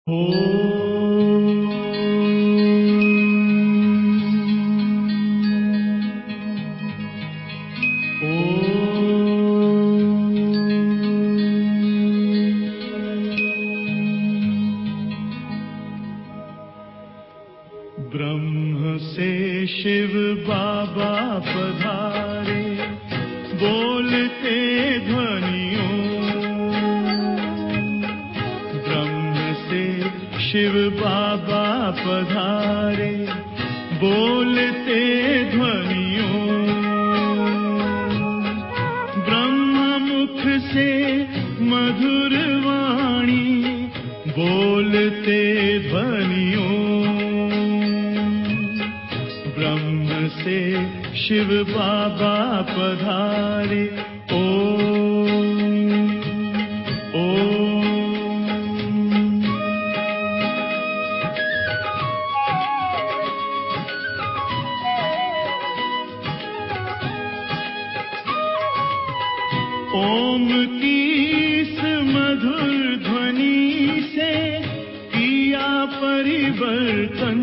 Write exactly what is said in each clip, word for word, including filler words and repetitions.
ब्रह्म से शिव बाबा पधारे, बोलते ध्वनियों। ब्रह्म से शिव बाबा पधारे, बोलते ध्वनियों। ब्रह्म मुख से मधुर वाणी, बोलते ध्वनियों। ब्रह्म से शिव बाबा पधारे, ओम ओम। ओम की इस मधुर ध्वनि से किया परिवर्तन।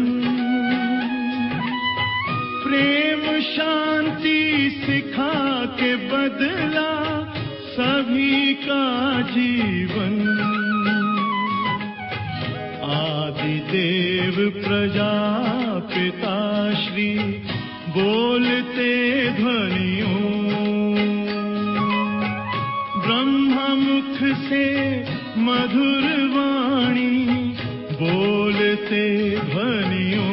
प्रेम शांति सिखा के बदला सभी का जीवन। आदि देव प्रजापिता श्री, बोलते ध्वनियों। ब्रह्म मुख से मधुर वाणी, बोलते ध्वनियों।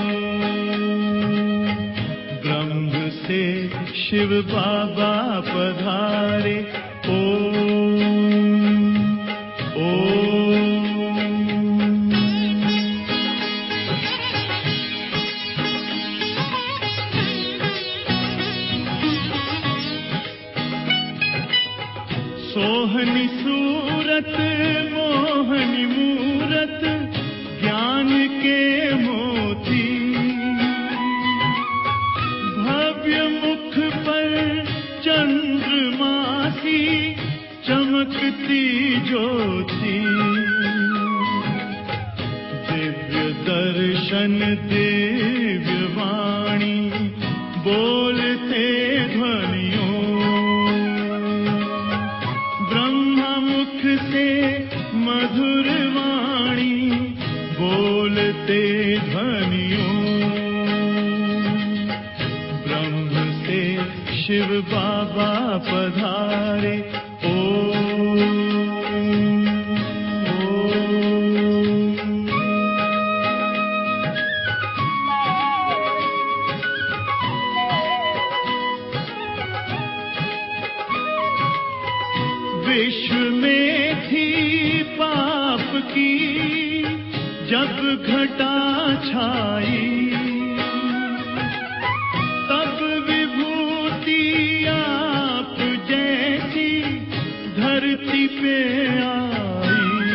ब्रह्म से शिव बाबा पधारे, ओम ओम। सोहनी सूरत मोहनी मूरत, ज्ञान के मोती। भव्य मुख पर चंद्रमासी, चमकती ज्योति। दिव्य दर्शन दिव्य वाणी, बोलते ध्वनियों। मुख से मधुर वाणी, बोलते ध्वनियों। ब्रह्म से शिव बाबा पधारे, ओम ओम। विश्व में थी पाप की जब घटा छाई, तब विभूति आप जैसी धरती पे आई।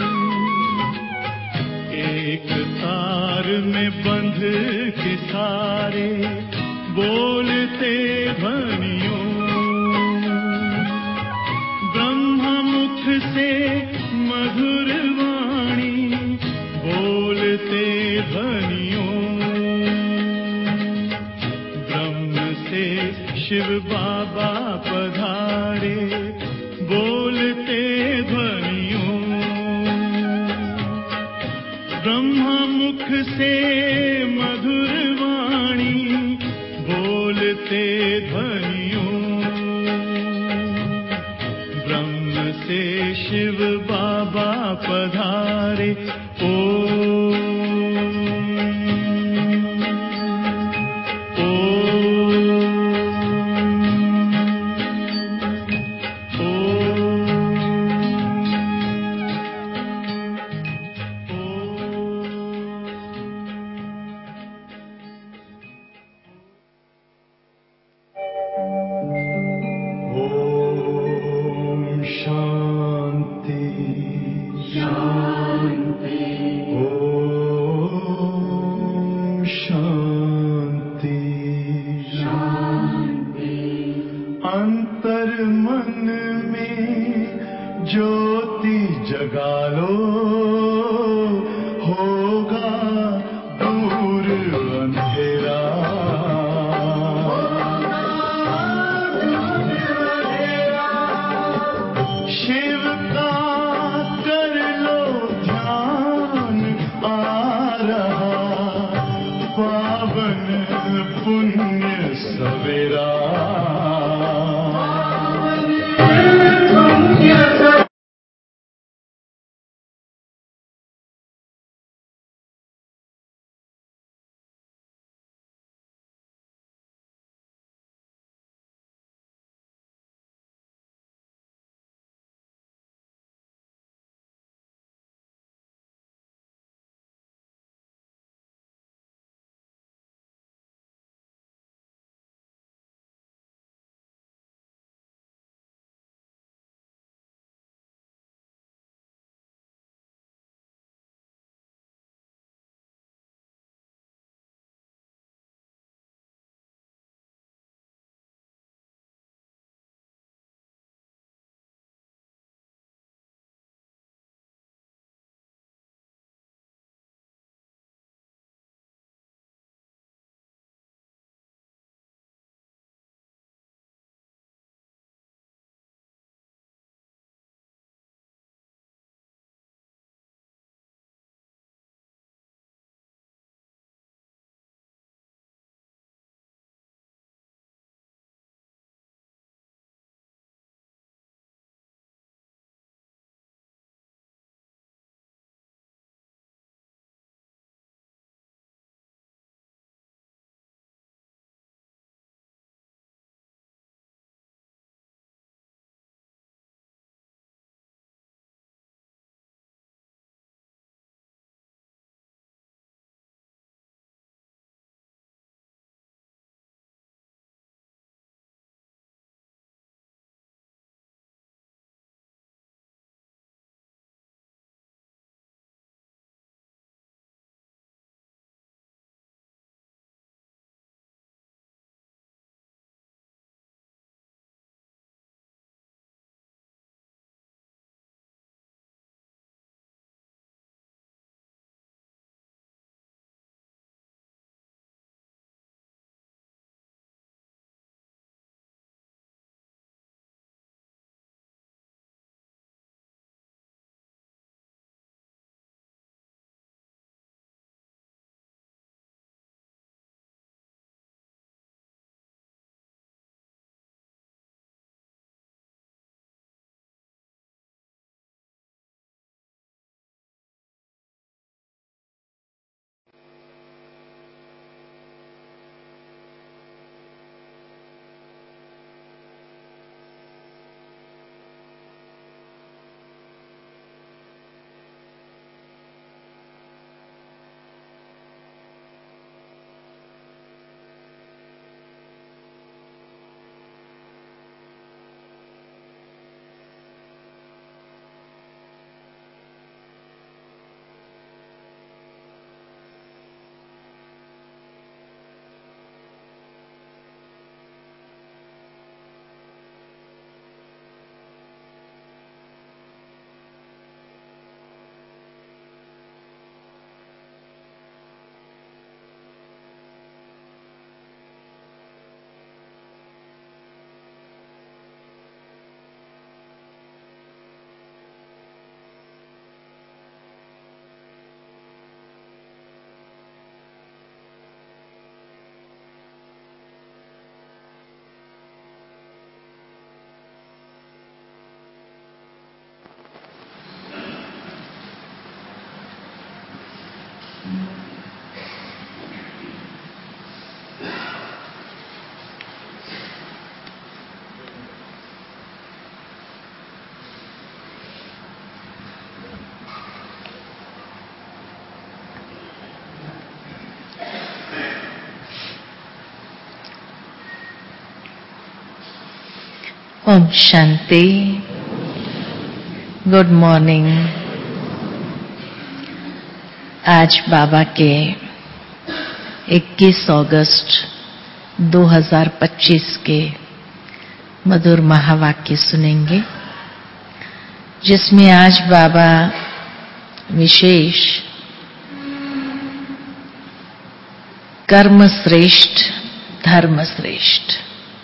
एक तार में बंध के सारे, बोलते ध्वनियों। मुख से मधुर वाणी, बोलते ध्वनियों। ब्रह्म से शिव बाबा पधारे, बोलते ध्वनियों। ब्रह्म मुख से मधुर वाणी, बोलते ध्वनियों। से शिव बाबा पधारे, ओम शांति शांति। विराज। ओम शांति। Good morning. आज बाबा के इक्कीस अगस्त दो हज़ार पच्चीस के मधुर महावाक्य सुनेंगे, जिसमें आज बाबा विशेष कर्म श्रेष्ठ धर्म श्रेष्ठ,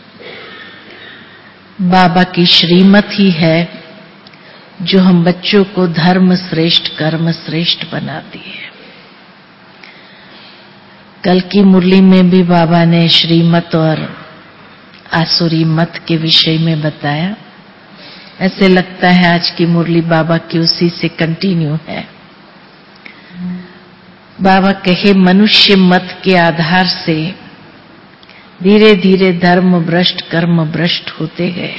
बाबा की श्रीमत ही है जो हम बच्चों को धर्म श्रेष्ठ कर्म श्रेष्ठ बनाती है। कल की मुरली में भी बाबा ने श्रीमत और आसुरी मत के विषय में बताया। ऐसे लगता है आज की मुरली बाबा की उसी से कंटिन्यू है। बाबा कहे मनुष्य मत के आधार से धीरे धीरे धर्म भ्रष्ट कर्म भ्रष्ट होते गए।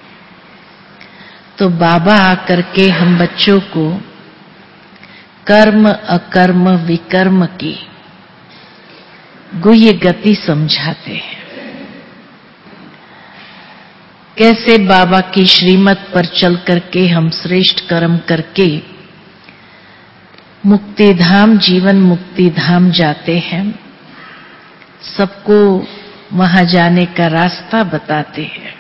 तो बाबा आकर के हम बच्चों को कर्म अकर्म विकर्म की गुह्य गति समझाते हैं। कैसे बाबा की श्रीमत पर चल करके हम श्रेष्ठ कर्म करके मुक्ति धाम जीवन मुक्ति धाम जाते हैं, सबको वहां जाने का रास्ता बताते हैं।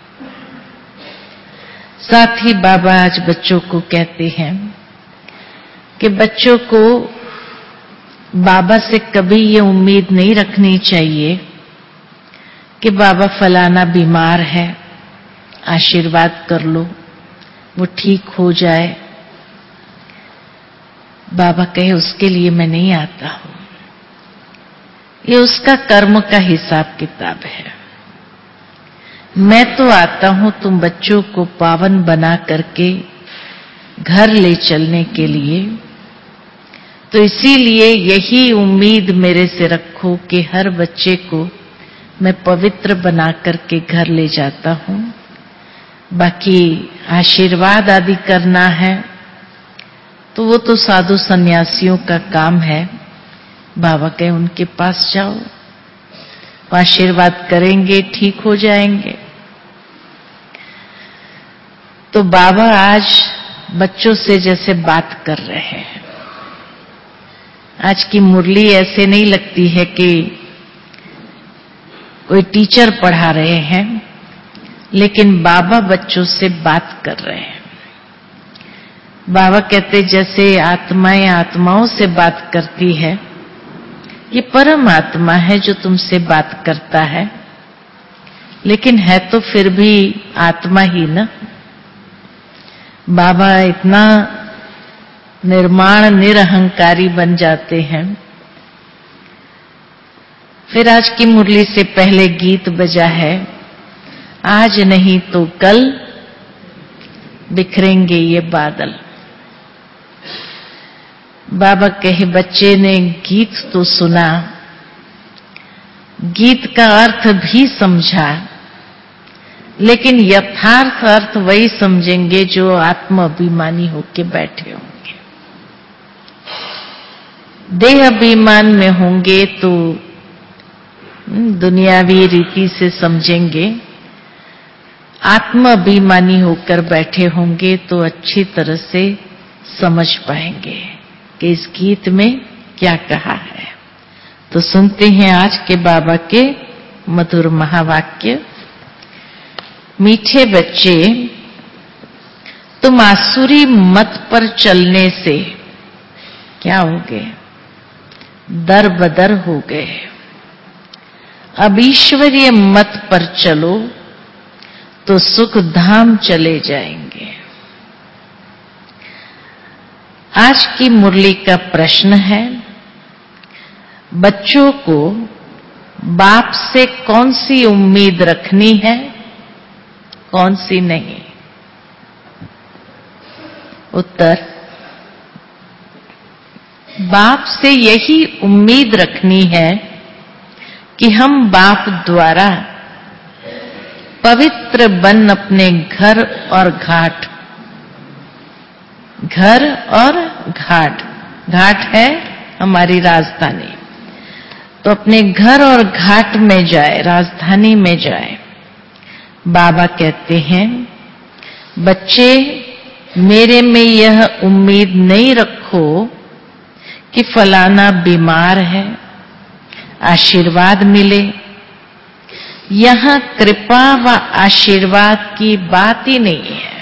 साथ ही बाबा आज बच्चों को कहते हैं कि बच्चों को बाबा से कभी ये उम्मीद नहीं रखनी चाहिए कि बाबा फलाना बीमार है, आशीर्वाद कर लो वो ठीक हो जाए। बाबा कहे उसके लिए मैं नहीं आता हूं, ये उसका कर्म का हिसाब किताब है। मैं तो आता हूं तुम बच्चों को पावन बना करके घर ले चलने के लिए। तो इसीलिए यही उम्मीद मेरे से रखो कि हर बच्चे को मैं पवित्र बना करके घर ले जाता हूं। बाकी आशीर्वाद आदि करना है तो वो तो साधु सन्यासियों का काम है। बाबा कहे उनके पास जाओ, आशीर्वाद करेंगे ठीक हो जाएंगे। तो बाबा आज बच्चों से जैसे बात कर रहे हैं। आज की मुरली ऐसे नहीं लगती है कि कोई टीचर पढ़ा रहे हैं, लेकिन बाबा बच्चों से बात कर रहे हैं। बाबा कहते जैसे आत्माएं आत्माओं से बात करती है, ये परम आत्मा है जो तुमसे बात करता है, लेकिन है तो फिर भी आत्मा ही ना। बाबा इतना निर्माण निरहंकारी बन जाते हैं। फिर आज की मुरली से पहले गीत बजा है, आज नहीं तो कल बिखरेंगे ये बादल। बाबा कहे बच्चे ने गीत तो सुना, गीत का अर्थ भी समझा, लेकिन यथार्थ अर्थ वही समझेंगे जो आत्म अभिमानी होके बैठे होंगे। देह अभिमान में होंगे तो दुनियावी रीति से समझेंगे, आत्म अभिमानी होकर बैठे होंगे तो अच्छी तरह से समझ पाएंगे कि इस गीत में क्या कहा है। तो सुनते हैं आज के बाबा के मधुर महावाक्य। मीठे बच्चे, तुम आसुरी मत पर चलने से क्या हो गए? दर बदर हो गए। अब ईश्वरीय मत पर चलो तो सुख धाम चले जाएंगे। आज की मुरली का प्रश्न है, बच्चों को बाप से कौन सी उम्मीद रखनी है, कौन सी नहीं? उत्तर, बाप से यही उम्मीद रखनी है कि हम बाप द्वारा पवित्र बन अपने घर और घाट, घर और घाट, घाट है हमारी राजधानी, तो अपने घर और घाट में जाए, राजधानी में जाए। बाबा कहते हैं बच्चे मेरे में यह उम्मीद नहीं रखो कि फलाना बीमार है, आशीर्वाद मिले। यहां कृपा व आशीर्वाद की बात ही नहीं है।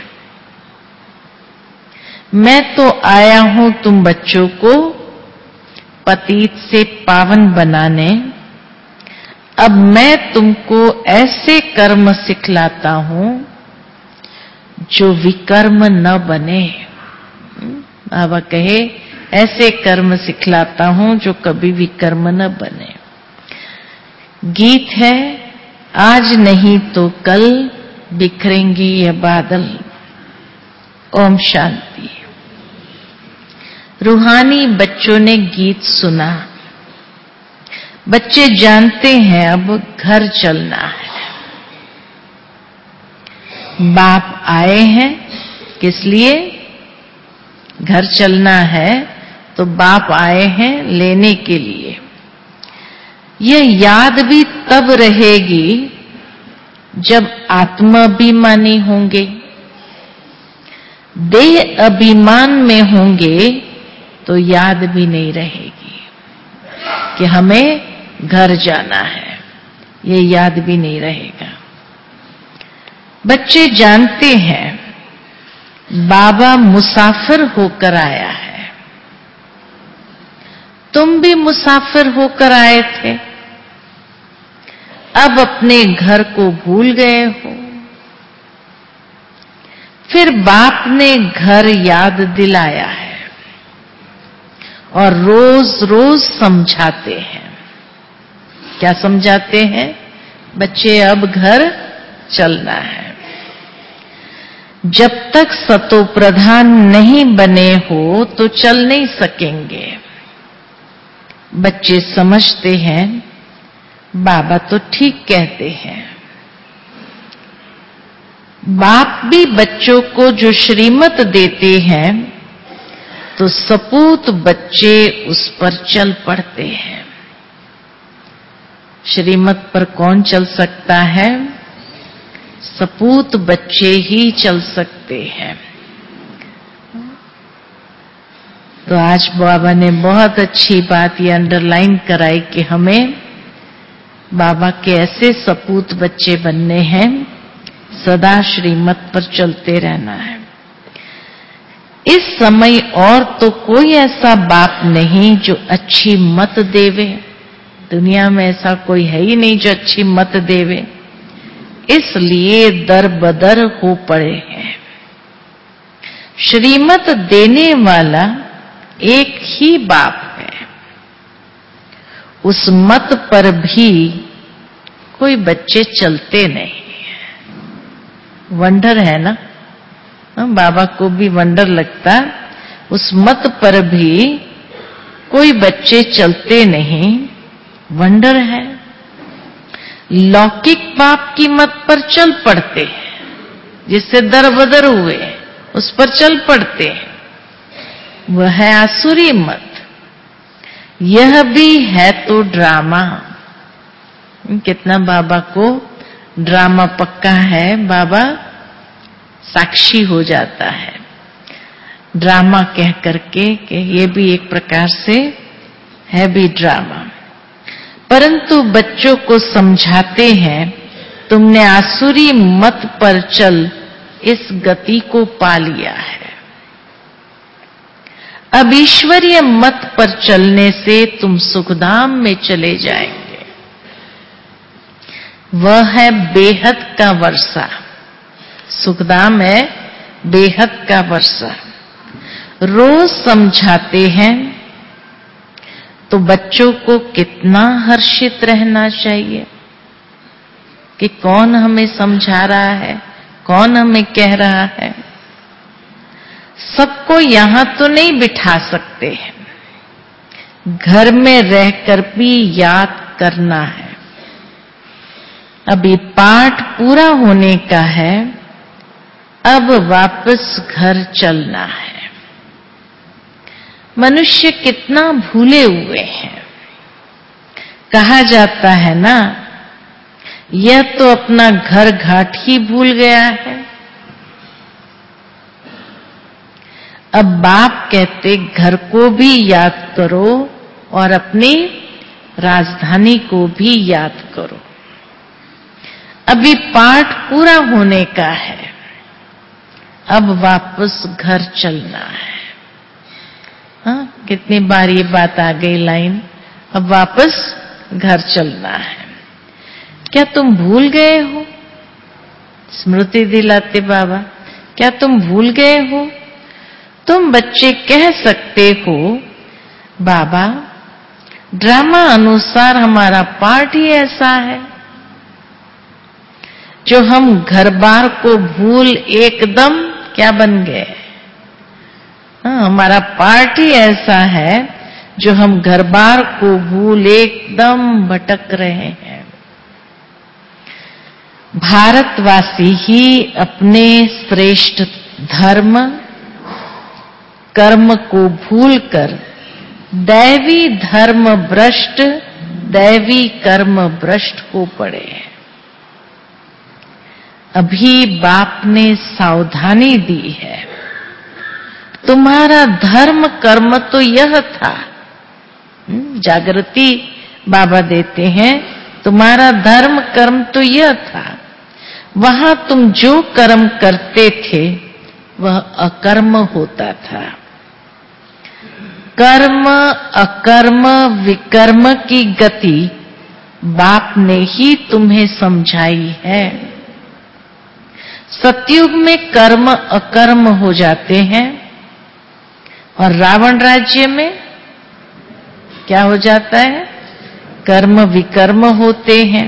मैं तो आया हूं तुम बच्चों को पतित से पावन बनाने। अब मैं तुमको ऐसे कर्म सिखलाता हूं जो विकर्म न बने। बाबा कहे ऐसे कर्म सिखलाता हूं जो कभी विकर्म न बने। गीत है, आज नहीं तो कल बिखरेंगे ये बादल। ओम शांति। रूहानी बच्चों ने गीत सुना। बच्चे जानते हैं अब घर चलना है। बाप आए हैं किस लिए? घर चलना है तो बाप आए हैं लेने के लिए। यह याद भी तब रहेगी जब आत्माभिमानी होंगे। देह अभिमान में होंगे तो याद भी नहीं रहेगी कि हमें घर जाना है। ये याद भी नहीं रहेगा। बच्चे जानते हैं बाबा मुसाफिर होकर आया है। तुम भी मुसाफिर होकर आए थे, अब अपने घर को भूल गए हो। फिर बाप ने घर याद दिलाया है और रोज रोज समझाते हैं। क्या समझाते हैं? बच्चे अब घर चलना है। जब तक सतो प्रधान नहीं बने हो तो चल नहीं सकेंगे। बच्चे समझते हैं बाबा तो ठीक कहते हैं। बाप भी बच्चों को जो श्रीमत देते हैं तो सपूत बच्चे उस पर चल पड़ते हैं। श्रीमत पर कौन चल सकता है? सपूत बच्चे ही चल सकते हैं। तो आज बाबा ने बहुत अच्छी बात ये अंडरलाइन कराई कि हमें बाबा के ऐसे सपूत बच्चे बनने हैं, सदा श्रीमत पर चलते रहना है। इस समय और तो कोई ऐसा बाप नहीं जो अच्छी मत देवे। दुनिया में ऐसा कोई है ही नहीं जो अच्छी मत देवे, इसलिए दर बदर हो पड़े हैं। श्रीमत देने वाला एक ही बाप है। उस मत पर भी कोई बच्चे चलते नहीं। वंडर है ना? बाबा को भी वंडर लगता, उस मत पर भी कोई बच्चे चलते नहीं। वंडर है। लौकिक बाप की मत पर चल पड़ते हैं, जिससे दरबदर हुए उस पर चल पड़ते हैं। वह है आसुरी मत। यह भी है तो ड्रामा। कितना बाबा को ड्रामा पक्का है, बाबा साक्षी हो जाता है ड्रामा कह करके कि ये भी एक प्रकार से है भी ड्रामा। परंतु बच्चों को समझाते हैं तुमने आसुरी मत पर चल इस गति को पा लिया है। अब ईश्वरीय मत पर चलने से तुम सुखधाम में चले जाएंगे। वह है बेहद का वर्षा। सुखधाम है बेहद का वर्षा। रोज समझाते हैं तो बच्चों को कितना हर्षित रहना चाहिए कि कौन हमें समझा रहा है, कौन हमें कह रहा है। सबको यहां तो नहीं बिठा सकते हैं, घर में रहकर भी याद करना है। अभी पाठ पूरा होने का है, अब वापस घर चलना है। मनुष्य कितना भूले हुए हैं। कहा जाता है ना, यह तो अपना घर घाट ही भूल गया है। अब बाप कहते घर को भी याद करो और अपनी राजधानी को भी याद करो। अभी पाठ पूरा होने का है, अब वापस घर चलना है। हाँ, कितनी बार ये बात आ गई लाइन, अब वापस घर चलना है। क्या तुम भूल गए हो? स्मृति दिलाते बाबा, क्या तुम भूल गए हो? तुम बच्चे कह सकते हो बाबा ड्रामा अनुसार हमारा पार्ट ही ऐसा है, जो हम घर बार को भूल एकदम क्या बन गए। हाँ, हमारा पार्ट ही ऐसा है जो हम घर बार को भूल एकदम भटक रहे हैं। भारतवासी ही अपने श्रेष्ठ धर्म कर्म को भूलकर दैवी धर्म भ्रष्ट दैवी कर्म भ्रष्ट हो पड़े हैं। अभी बाप ने सावधानी दी है, तुम्हारा धर्म कर्म तो यह था। जागृति बाबा देते हैं, तुम्हारा धर्म कर्म तो यह था। वहां तुम जो कर्म करते थे वह अकर्म होता था। कर्म अकर्म विकर्म की गति बाप ने ही तुम्हें समझाई है। सतयुग में कर्म अकर्म हो जाते हैं और रावण राज्य में क्या हो जाता है, कर्म विकर्म होते हैं।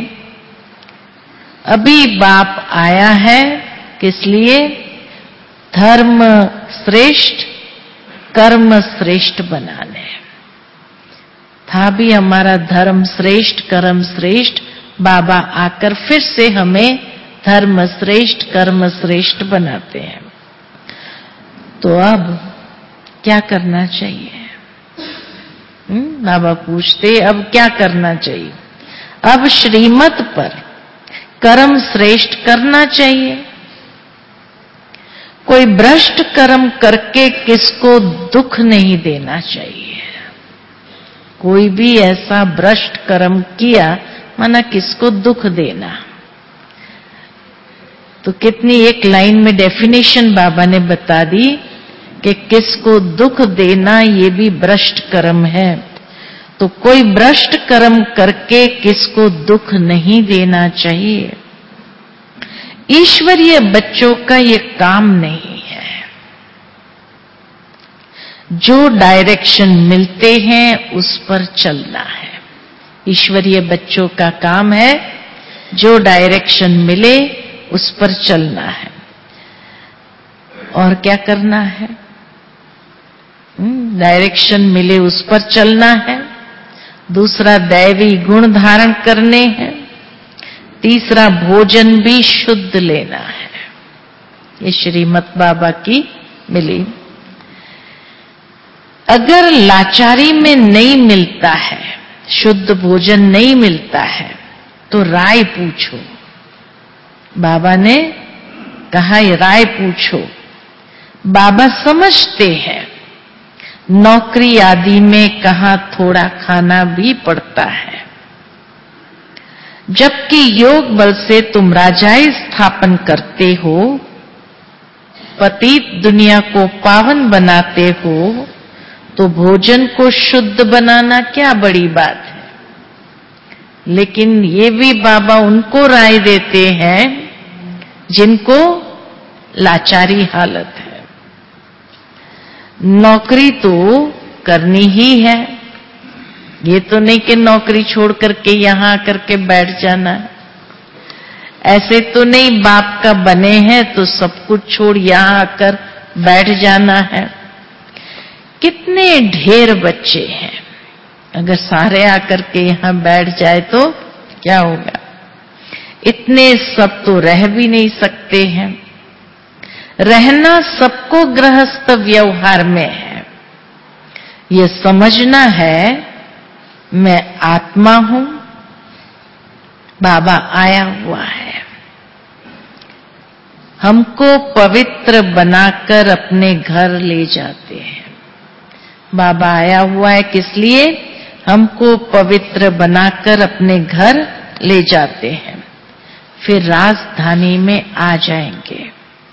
अभी बाप आया है किस लिए, धर्म श्रेष्ठ कर्म श्रेष्ठ बनाने। था भी हमारा धर्म श्रेष्ठ कर्म श्रेष्ठ, बाबा आकर फिर से हमें धर्म श्रेष्ठ कर्म श्रेष्ठ बनाते हैं। तो अब क्या करना चाहिए? हम्म बाबा पूछते अब क्या करना चाहिए? अब श्रीमत पर कर्म श्रेष्ठ करना चाहिए। कोई भ्रष्ट कर्म करके किसको दुख नहीं देना चाहिए। कोई भी ऐसा भ्रष्ट कर्म किया माना किसको दुख देना। तो कितनी एक लाइन में डेफिनेशन बाबा ने बता दी कि किसको दुख देना ये भी भ्रष्ट कर्म है। तो कोई भ्रष्ट कर्म करके किसको दुख नहीं देना चाहिए। ईश्वरीय बच्चों का ये काम नहीं है। जो डायरेक्शन मिलते हैं उस पर चलना है। ईश्वरीय बच्चों का काम है जो डायरेक्शन मिले उस पर चलना है। और क्या करना है? डायरेक्शन मिले उस पर चलना है। दूसरा दैवी गुण धारण करने हैं। तीसरा भोजन भी शुद्ध लेना है। ये श्रीमत बाबा की मिली। अगर लाचारी में नहीं मिलता है, शुद्ध भोजन नहीं मिलता है, तो राय पूछो। बाबा ने कहा ये राय पूछो। बाबा समझते हैं नौकरी आदि में कहां थोड़ा खाना भी पड़ता है, जबकि योग बल से तुम राजाई स्थापन करते हो, पतित दुनिया को पावन बनाते हो, तो भोजन को शुद्ध बनाना क्या बड़ी बात है। लेकिन ये भी बाबा उनको राय देते हैं जिनको लाचारी हालत है। नौकरी तो करनी ही है। ये तो नहीं कि नौकरी छोड़ करके यहां आकर के बैठ जाना है। ऐसे तो नहीं बाप का बने हैं तो सब कुछ छोड़ यहां आकर बैठ जाना है। कितने ढेर बच्चे हैं, अगर सारे आकर के यहां बैठ जाए तो क्या होगा। इतने सब तो रह भी नहीं सकते हैं। रहना सबको गृहस्थ व्यवहार में है। यह समझना है मैं आत्मा हूं, बाबा आया हुआ है। हमको पवित्र बनाकर अपने घर ले जाते हैं। बाबा आया हुआ है किस लिए? हमको पवित्र बनाकर अपने घर ले जाते हैं, फिर राजधानी में आ जाएंगे।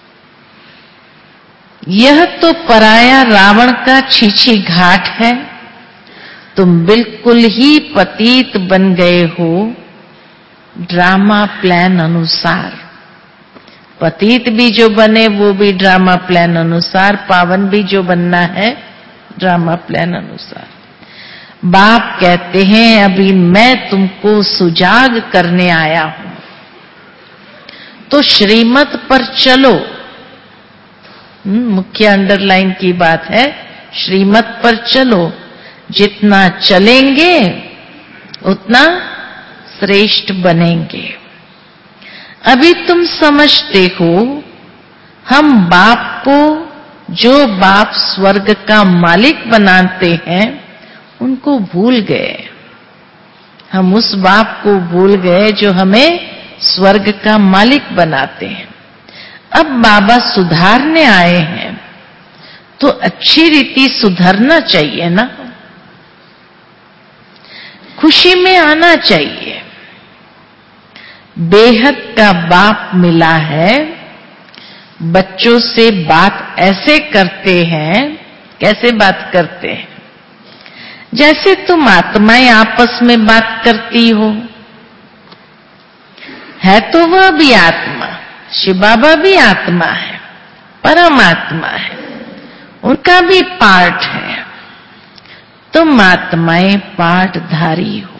यह तो पराया रावण का छीछी घाट है। तुम बिल्कुल ही पतित बन गए हो ड्रामा प्लान अनुसार। पतित भी जो बने वो भी ड्रामा प्लान अनुसार, पावन भी जो बनना है ड्रामा प्लान अनुसार। बाप कहते हैं अभी मैं तुमको सुजाग करने आया हूं। तो श्रीमत पर चलो। मुख्य अंडरलाइन की बात है, श्रीमत पर चलो। जितना चलेंगे उतना श्रेष्ठ बनेंगे। अभी तुम समझते हो, हम बाप को, जो बाप स्वर्ग का मालिक बनाते हैं, उनको भूल गए। हम उस बाप को भूल गए जो हमें स्वर्ग का मालिक बनाते हैं। अब बाबा सुधारने आए हैं, तो अच्छी रीति सुधरना चाहिए ना, खुशी में आना चाहिए। बेहद का बाप मिला है, बच्चों से बात ऐसे करते हैं। कैसे बात करते हैं? जैसे तुम आत्माएं आपस में बात करती हो। है तो वह भी आत्मा, शिव बाबा भी आत्मा है, परमात्मा है, उनका भी पार्ट है। तुम आत्माएं पार्टधारी हो।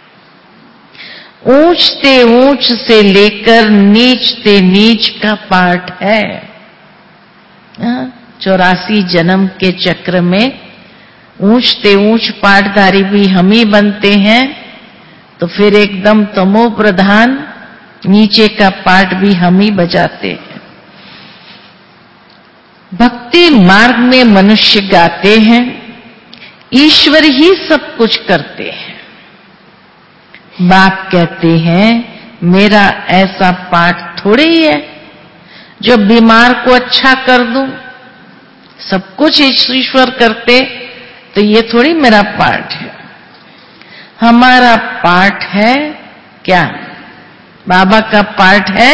ऊंचते ऊंच से लेकर नीचते नीच का पार्ट है। चौरासी जन्म के चक्र में ऊंचते ऊंच पार्टधारी भी हम ही बनते हैं, तो फिर एकदम तमो प्रधान नीचे का पार्ट भी हम ही बजाते हैं। भक्ति मार्ग में मनुष्य गाते हैं, ईश्वर ही सब कुछ करते हैं। बाप कहते हैं, मेरा ऐसा पार्ट थोड़े ही है जो बीमार को अच्छा कर दूं। सब कुछ ईश्वर करते, तो ये थोड़ी मेरा पार्ट है। हमारा पार्ट है क्या? बाबा का पार्ट है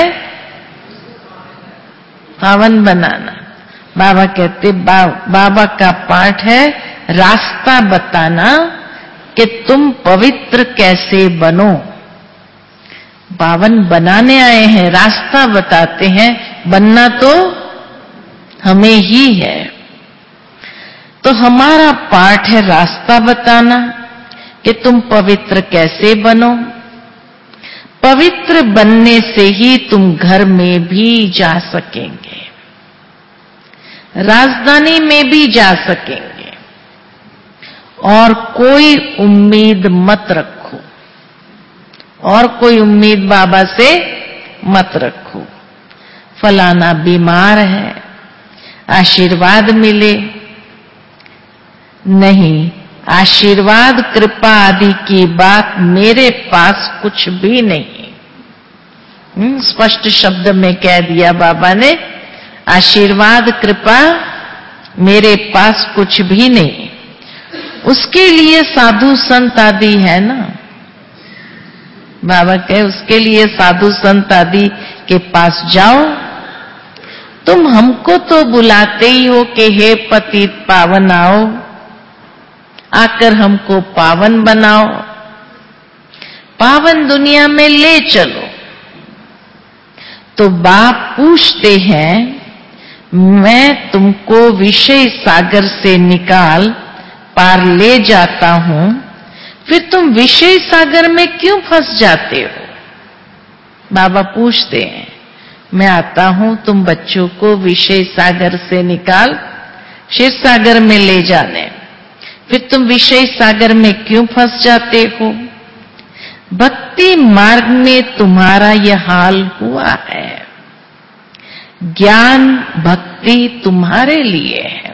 पावन बनाना। बाबा कहते, बा, बाबा का पार्ट है रास्ता बताना कि तुम पवित्र कैसे बनो। पावन बनाने आए हैं, रास्ता बताते हैं। बनना तो हमें ही है। तो हमारा पार्ट है रास्ता बताना कि तुम पवित्र कैसे बनो। पवित्र बनने से ही तुम घर में भी जा सकेंगे, राजधानी में भी जा सकेंगे। और कोई उम्मीद मत रखो, और कोई उम्मीद बाबा से मत रखो। फलाना बीमार है, आशीर्वाद मिले। नहीं, आशीर्वाद कृपा आदि की बात मेरे पास कुछ भी नहीं। स्पष्ट शब्द में कह दिया बाबा ने, आशीर्वाद कृपा मेरे पास कुछ भी नहीं। उसके लिए साधु संत आदि है ना। बाबा कहे, उसके लिए साधु संत आदि के पास जाओ। तुम हमको तो बुलाते ही हो कि हे पतित पावन आओ, आकर हमको पावन बनाओ, पावन दुनिया में ले चलो। तो बाप पूछते हैं, मैं तुमको विषय सागर से निकाल पार ले जाता हूं, फिर तुम विषय सागर में क्यों फंस जाते हो? बाबा पूछते हैं, मैं आता हूं तुम बच्चों को विषय सागर से निकाल क्षीर सागर में ले जाने, फिर तुम विषय सागर में क्यों फंस जाते हो? भक्ति मार्ग में तुम्हारा यह हाल हुआ है। ज्ञान भक्ति तुम्हारे लिए है।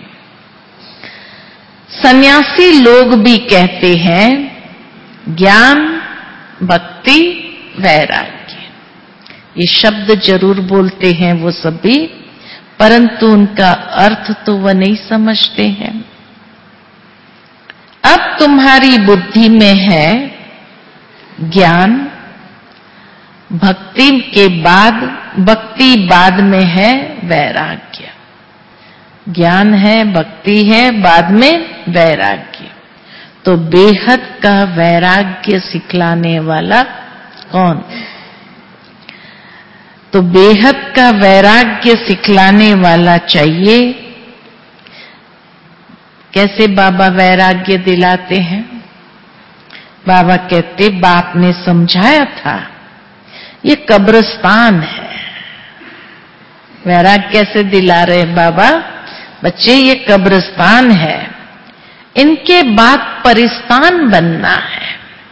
सन्यासी लोग भी कहते हैं ज्ञान भक्ति वैराग्य, ये शब्द जरूर बोलते हैं वो सभी, परंतु उनका अर्थ तो वह नहीं समझते हैं। अब तुम्हारी बुद्धि में है ज्ञान, भक्ति के बाद, भक्ति बाद में है वैराग्य। ज्ञान है, भक्ति है, बाद में वैराग्य। तो बेहद का वैराग्य सिखलाने वाला कौन? तो बेहद का वैराग्य सिखलाने वाला चाहिए। कैसे बाबा वैराग्य दिलाते हैं? बाबा कहते, बाप ने समझाया था ये कब्रिस्तान है, वैराग कैसे दिला रहे बाबा? बच्चे ये कब्रिस्तान है, इनके बाद परिस्तान बनना है।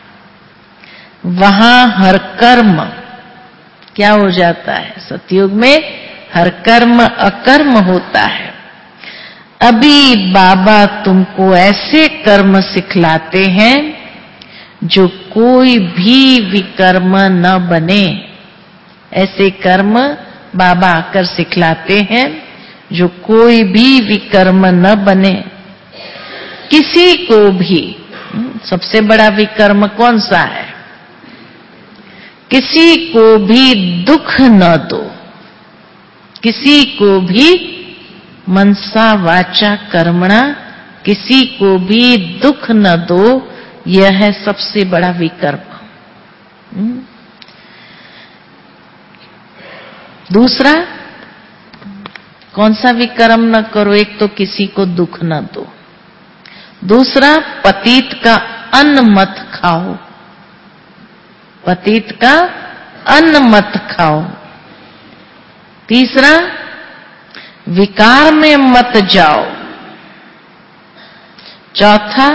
वहां हर कर्म क्या हो जाता है? सतयुग में हर कर्म अकर्म होता है। अभी बाबा तुमको ऐसे कर्म सिखलाते हैं जो कोई भी विकर्म न बने। ऐसे कर्म बाबा आकर सिखलाते हैं जो कोई भी विकर्म न बने। किसी को भी, सबसे बड़ा विकर्म कौन सा है? किसी को भी दुख न दो, किसी को भी मनसा वाचा कर्मणा, किसी को भी दुख न दो, यह है सबसे बड़ा विकर्म। दूसरा कौन सा विकर्म न करो? एक तो किसी को दुख न दो, दूसरा पतित का अन्न मत खाओ, पतित का अन्न मत खाओ, तीसरा विकार में मत जाओ, चौथा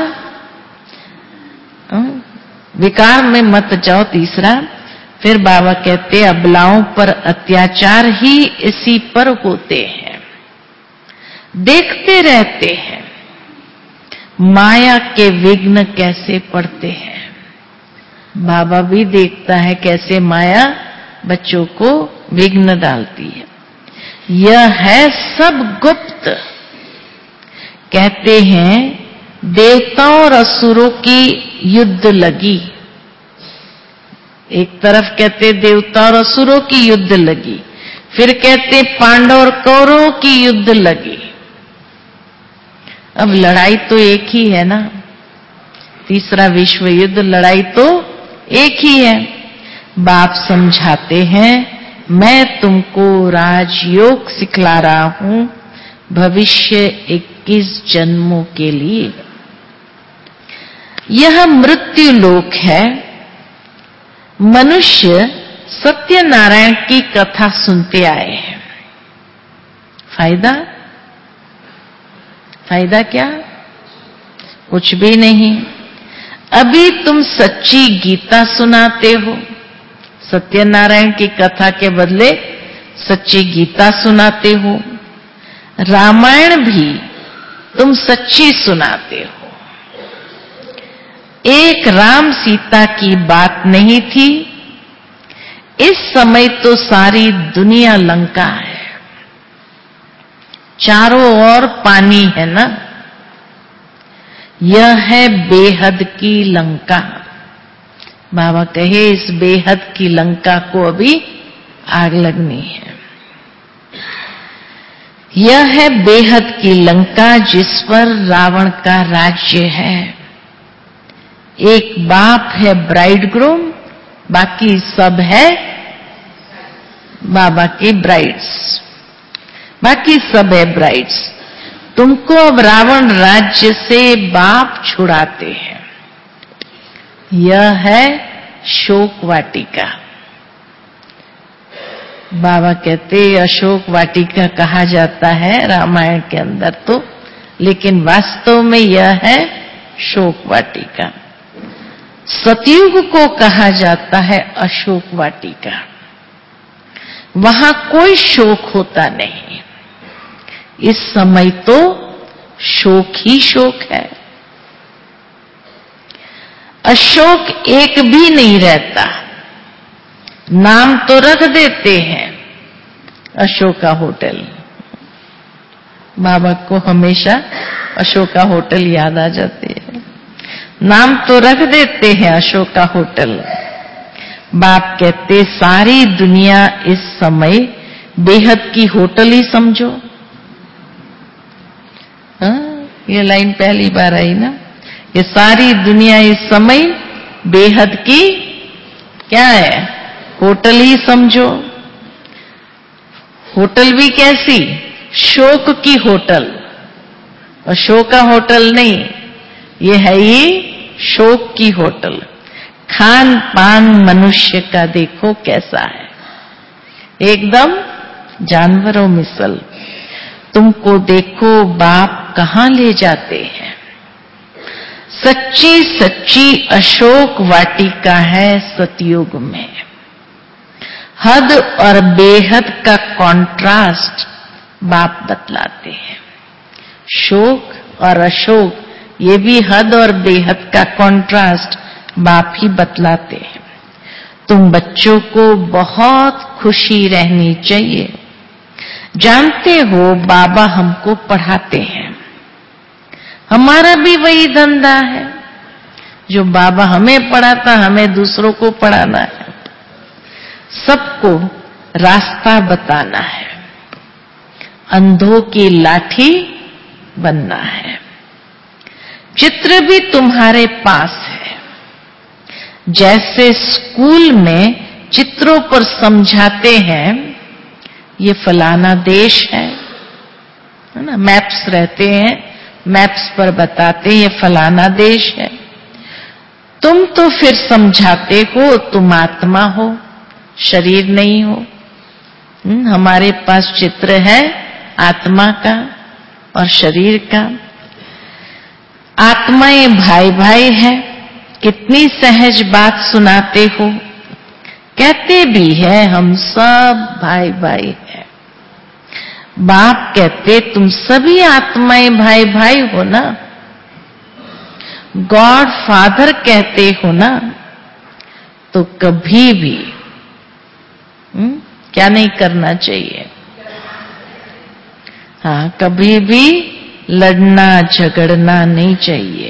विकार में मत जाओ, तीसरा फिर बाबा कहते अबलाओं पर अत्याचार ही इसी पर होते हैं, देखते रहते हैं माया के विघ्न कैसे पड़ते हैं। बाबा भी देखता है कैसे माया बच्चों को विघ्न डालती है। यह है सब गुप्त। कहते हैं देवताओं और असुरों की युद्ध लगी। एक तरफ कहते देवता और असुरों की युद्ध लगी, फिर कहते पांडव और कौरवों की युद्ध लगी। अब लड़ाई तो एक ही है ना, तीसरा विश्व युद्ध लड़ाई तो एक ही है। बाप समझाते हैं मैं तुमको राजयोग सिखला रहा हूं भविष्य इक्कीस जन्मों के लिए। यह मृत्यु लोक है। मनुष्य सत्यनारायण की कथा सुनते आए हैं। फायदा फायदा क्या? कुछ भी नहीं। अभी तुम सच्ची गीता सुनाते हो, सत्यनारायण की कथा के बदले सच्ची गीता सुनाते हो। रामायण भी तुम सच्ची सुनाते हो। एक राम सीता की बात नहीं थी, इस समय तो सारी दुनिया लंका है, चारों ओर पानी है ना। यह है बेहद की लंका। बाबा कहे इस बेहद की लंका को अभी आग लगनी है। यह है बेहद की लंका जिस पर रावण का राज्य है। एक बाप है ब्राइड ग्रूम, बाकी सब है बाबा की ब्राइड्स, बाकी सब है ब्राइड्स। तुमको अब रावण राज्य से बाप छुड़ाते हैं। यह है शोक वाटिका। बाबा कहते अशोक वाटिका कहा जाता है रामायण के अंदर तो, लेकिन वास्तव में यह है शोक वाटिका। सतयुग को कहा जाता है अशोक वाटिका। वहां कोई शोक होता नहीं। इस समय तो शोक ही शोक है। अशोक एक भी नहीं रहता। नाम तो रख देते हैं अशोका होटल। बाबा को हमेशा अशोका होटल याद आ जाती है। नाम तो रख देते हैं अशोका होटल। बाप कहते सारी दुनिया इस समय बेहद की होटल ही समझो। हाँ, ये लाइन पहली बार आई ना। ये सारी दुनिया इस समय बेहद की क्या है? होटल ही समझो। होटल भी कैसी? शोक की होटल। अशोका होटल नहीं, ये है ही शोक की होटल। खान पान मनुष्य का देखो कैसा है, एकदम जानवरों मिसल तुमको देखो बाप कहाँ ले जाते हैं। सच्ची सच्ची अशोक वाटिका है सतयुग में। हद और बेहद का कॉन्ट्रास्ट बाप बतलाते हैं। शोक और अशोक, ये भी हद और बेहद का कॉन्ट्रास्ट बाप ही बतलाते हैं। तुम बच्चों को बहुत खुशी रहनी चाहिए। जानते हो बाबा हमको पढ़ाते हैं, हमारा भी वही धंधा है। जो बाबा हमें पढ़ाता, हमें दूसरों को पढ़ाना है, सबको रास्ता बताना है, अंधों की लाठी बनना है। चित्र भी तुम्हारे पास है। जैसे स्कूल में चित्रों पर समझाते हैं, ये फलाना देश है, है ना, मैप्स रहते हैं, मैप्स पर बताते हैं ये फलाना देश है। तुम तो फिर समझाते हो तुम आत्मा हो, शरीर नहीं हो। हमारे पास चित्र है आत्मा का और शरीर का। आत्माएं भाई भाई है, कितनी सहज बात सुनाते हो। कहते भी है हम सब भाई भाई हैं। बाप कहते तुम सभी आत्माएं भाई भाई हो ना। गॉड फादर कहते हो ना। तो कभी भी हुँ? क्या नहीं करना चाहिए। हाँ, कभी भी लड़ना झगड़ना नहीं चाहिए।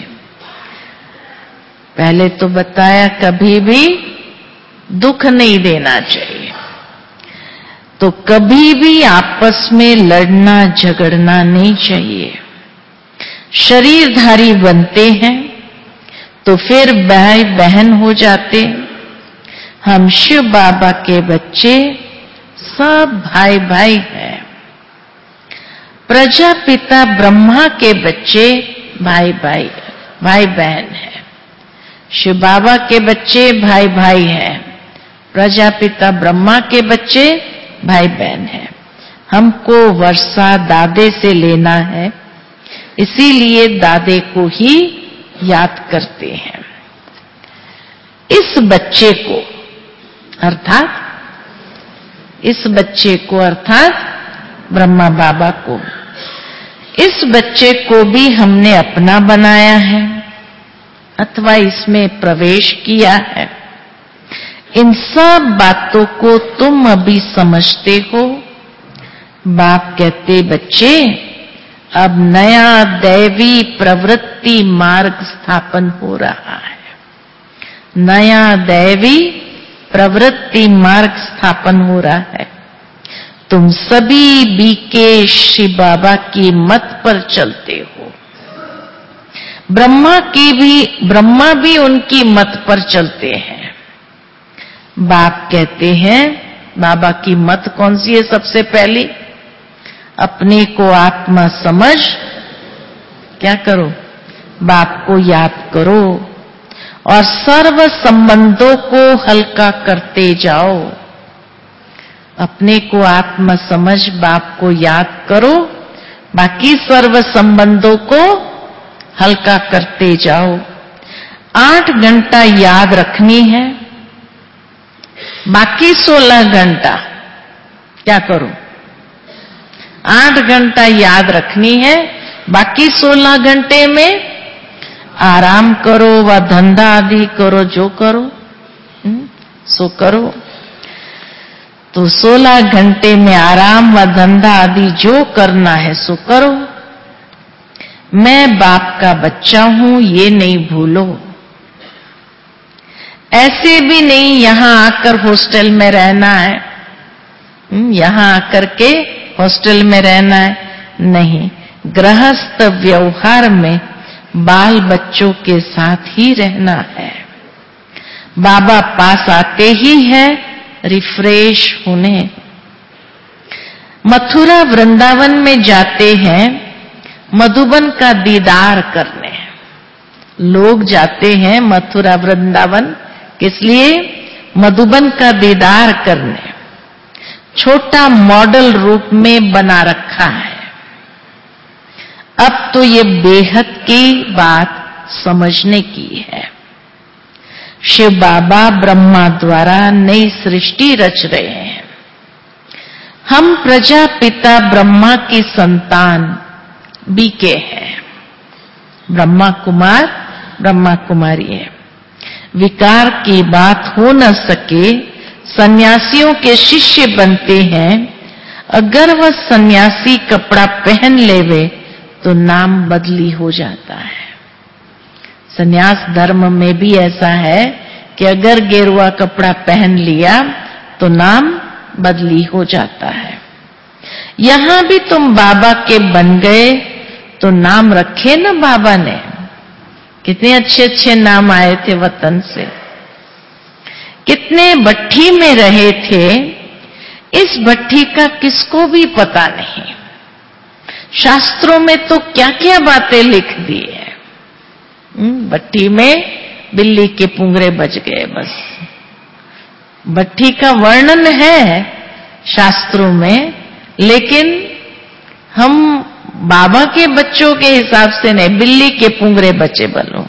पहले तो बताया कभी भी दुख नहीं देना चाहिए। तो कभी भी आपस में लड़ना झगड़ना नहीं चाहिए। शरीरधारी बनते हैं तो फिर भाई बहन हो जाते। हम शिव बाबा के बच्चे सब भाई भाई हैं। प्रजापिता ब्रह्मा के बच्चे भाई भाई भाई बहन हैं। शिव बाबा के बच्चे भाई भाई हैं। प्रजापिता ब्रह्मा के बच्चे भाई बहन हैं। हमको वर्षा दादे से लेना है, इसीलिए दादे को ही याद करते हैं। इस बच्चे को अर्थात इस बच्चे को अर्थात ब्रह्मा बाबा को, इस बच्चे को भी हमने अपना बनाया है अथवा इसमें प्रवेश किया है। इन सब बातों को तुम अभी समझते हो। बाप कहते बच्चे अब नया दैवी प्रवृत्ति मार्ग स्थापन हो रहा है। नया दैवी प्रवृत्ति मार्ग स्थापन हो रहा है। तुम सभी बीके शिव बाबा की मत पर चलते हो। ब्रह्मा की भी ब्रह्मा भी उनकी मत पर चलते हैं। बाप कहते हैं बाबा की मत कौन सी है? सबसे पहली अपने को आत्मा समझ क्या करो? बाप को याद करो और सर्व संबंधों को हल्का करते जाओ। अपने को आत्मा समझ बाप को याद करो, बाकी सर्व संबंधों को हल्का करते जाओ। आठ घंटा याद रखनी है, बाकी सोलह घंटा क्या करो? आठ घंटा याद रखनी है, बाकी सोलह घंटे में आराम करो व धंधा आदि करो, जो करो हुँ? सो करो। तो सोलह घंटे में आराम व धंधा आदि जो करना है सो करो। मैं बाप का बच्चा हूं ये नहीं भूलो। ऐसे भी नहीं यहां आकर हॉस्टल में रहना है, यहां आकर के हॉस्टल में रहना है, नहीं। गृहस्थ व्यवहार में बाल बच्चों के साथ ही रहना है। बाबा पास आते ही है रिफ्रेश होने। मथुरा वृंदावन में जाते हैं मधुबन का दीदार करने। लोग जाते हैं मथुरा वृंदावन किस लिए? मधुबन का दीदार करने। छोटा मॉडल रूप में बना रखा है। अब तो ये बेहद की बात समझने की है। शिव बाबा ब्रह्मा द्वारा नई सृष्टि रच रहे हैं। हम प्रजापिता ब्रह्मा की संतान बीके हैं। ब्रह्मा कुमार ब्रह्मा कुमारी है। विकार की बात हो न सके, सन्यासियों के शिष्य बनते हैं। अगर वह सन्यासी कपड़ा पहन लेवे तो नाम बदली हो जाता है। सन्यास धर्म में भी ऐसा है कि अगर गेरुआ कपड़ा पहन लिया तो नाम बदली हो जाता है। यहां भी तुम बाबा के बन गए तो नाम रखे ना बाबा ने। कितने अच्छे अच्छे नाम आए थे वतन से, कितने भट्ठी में रहे थे। इस भट्ठी का किसको भी पता नहीं। शास्त्रों में तो क्या क्या बातें लिख दी है। भट्ठी में बिल्ली के पुंगरे बज गए, बस। भट्ठी का वर्णन है शास्त्रों में, लेकिन हम बाबा के बच्चों के हिसाब से नहीं, बिल्ली के पुंगरे बचे बलो।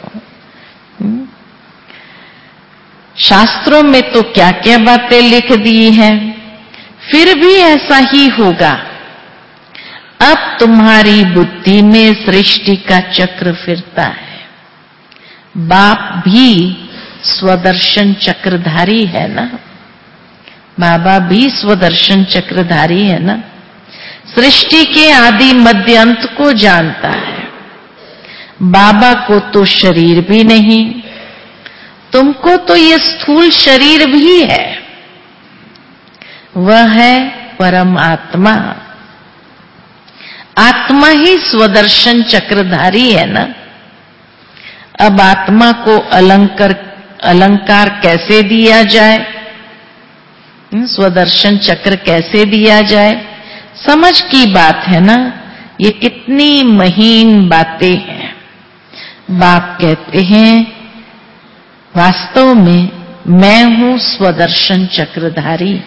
शास्त्रों में तो क्या क्या बातें लिख दी हैं। फिर भी ऐसा ही होगा। अब तुम्हारी बुद्धि में सृष्टि का चक्र फिरता है। बाप भी स्वदर्शन चक्रधारी है ना। बाबा भी स्वदर्शन चक्रधारी है ना। सृष्टि के आदि मध्य अंत को जानता है। बाबा को तो शरीर भी नहीं, तुमको तो ये स्थूल शरीर भी है। वह है परम आत्मा। आत्मा ही स्वदर्शन चक्रधारी है ना। अब आत्मा को अलंकार अलंकार कैसे दिया जाए, स्वदर्शन चक्र कैसे दिया जाए, समझ की बात है ना। ये कितनी महीन बातें हैं। बाप कहते हैं वास्तव में मैं हूं स्वदर्शन चक्रधारी।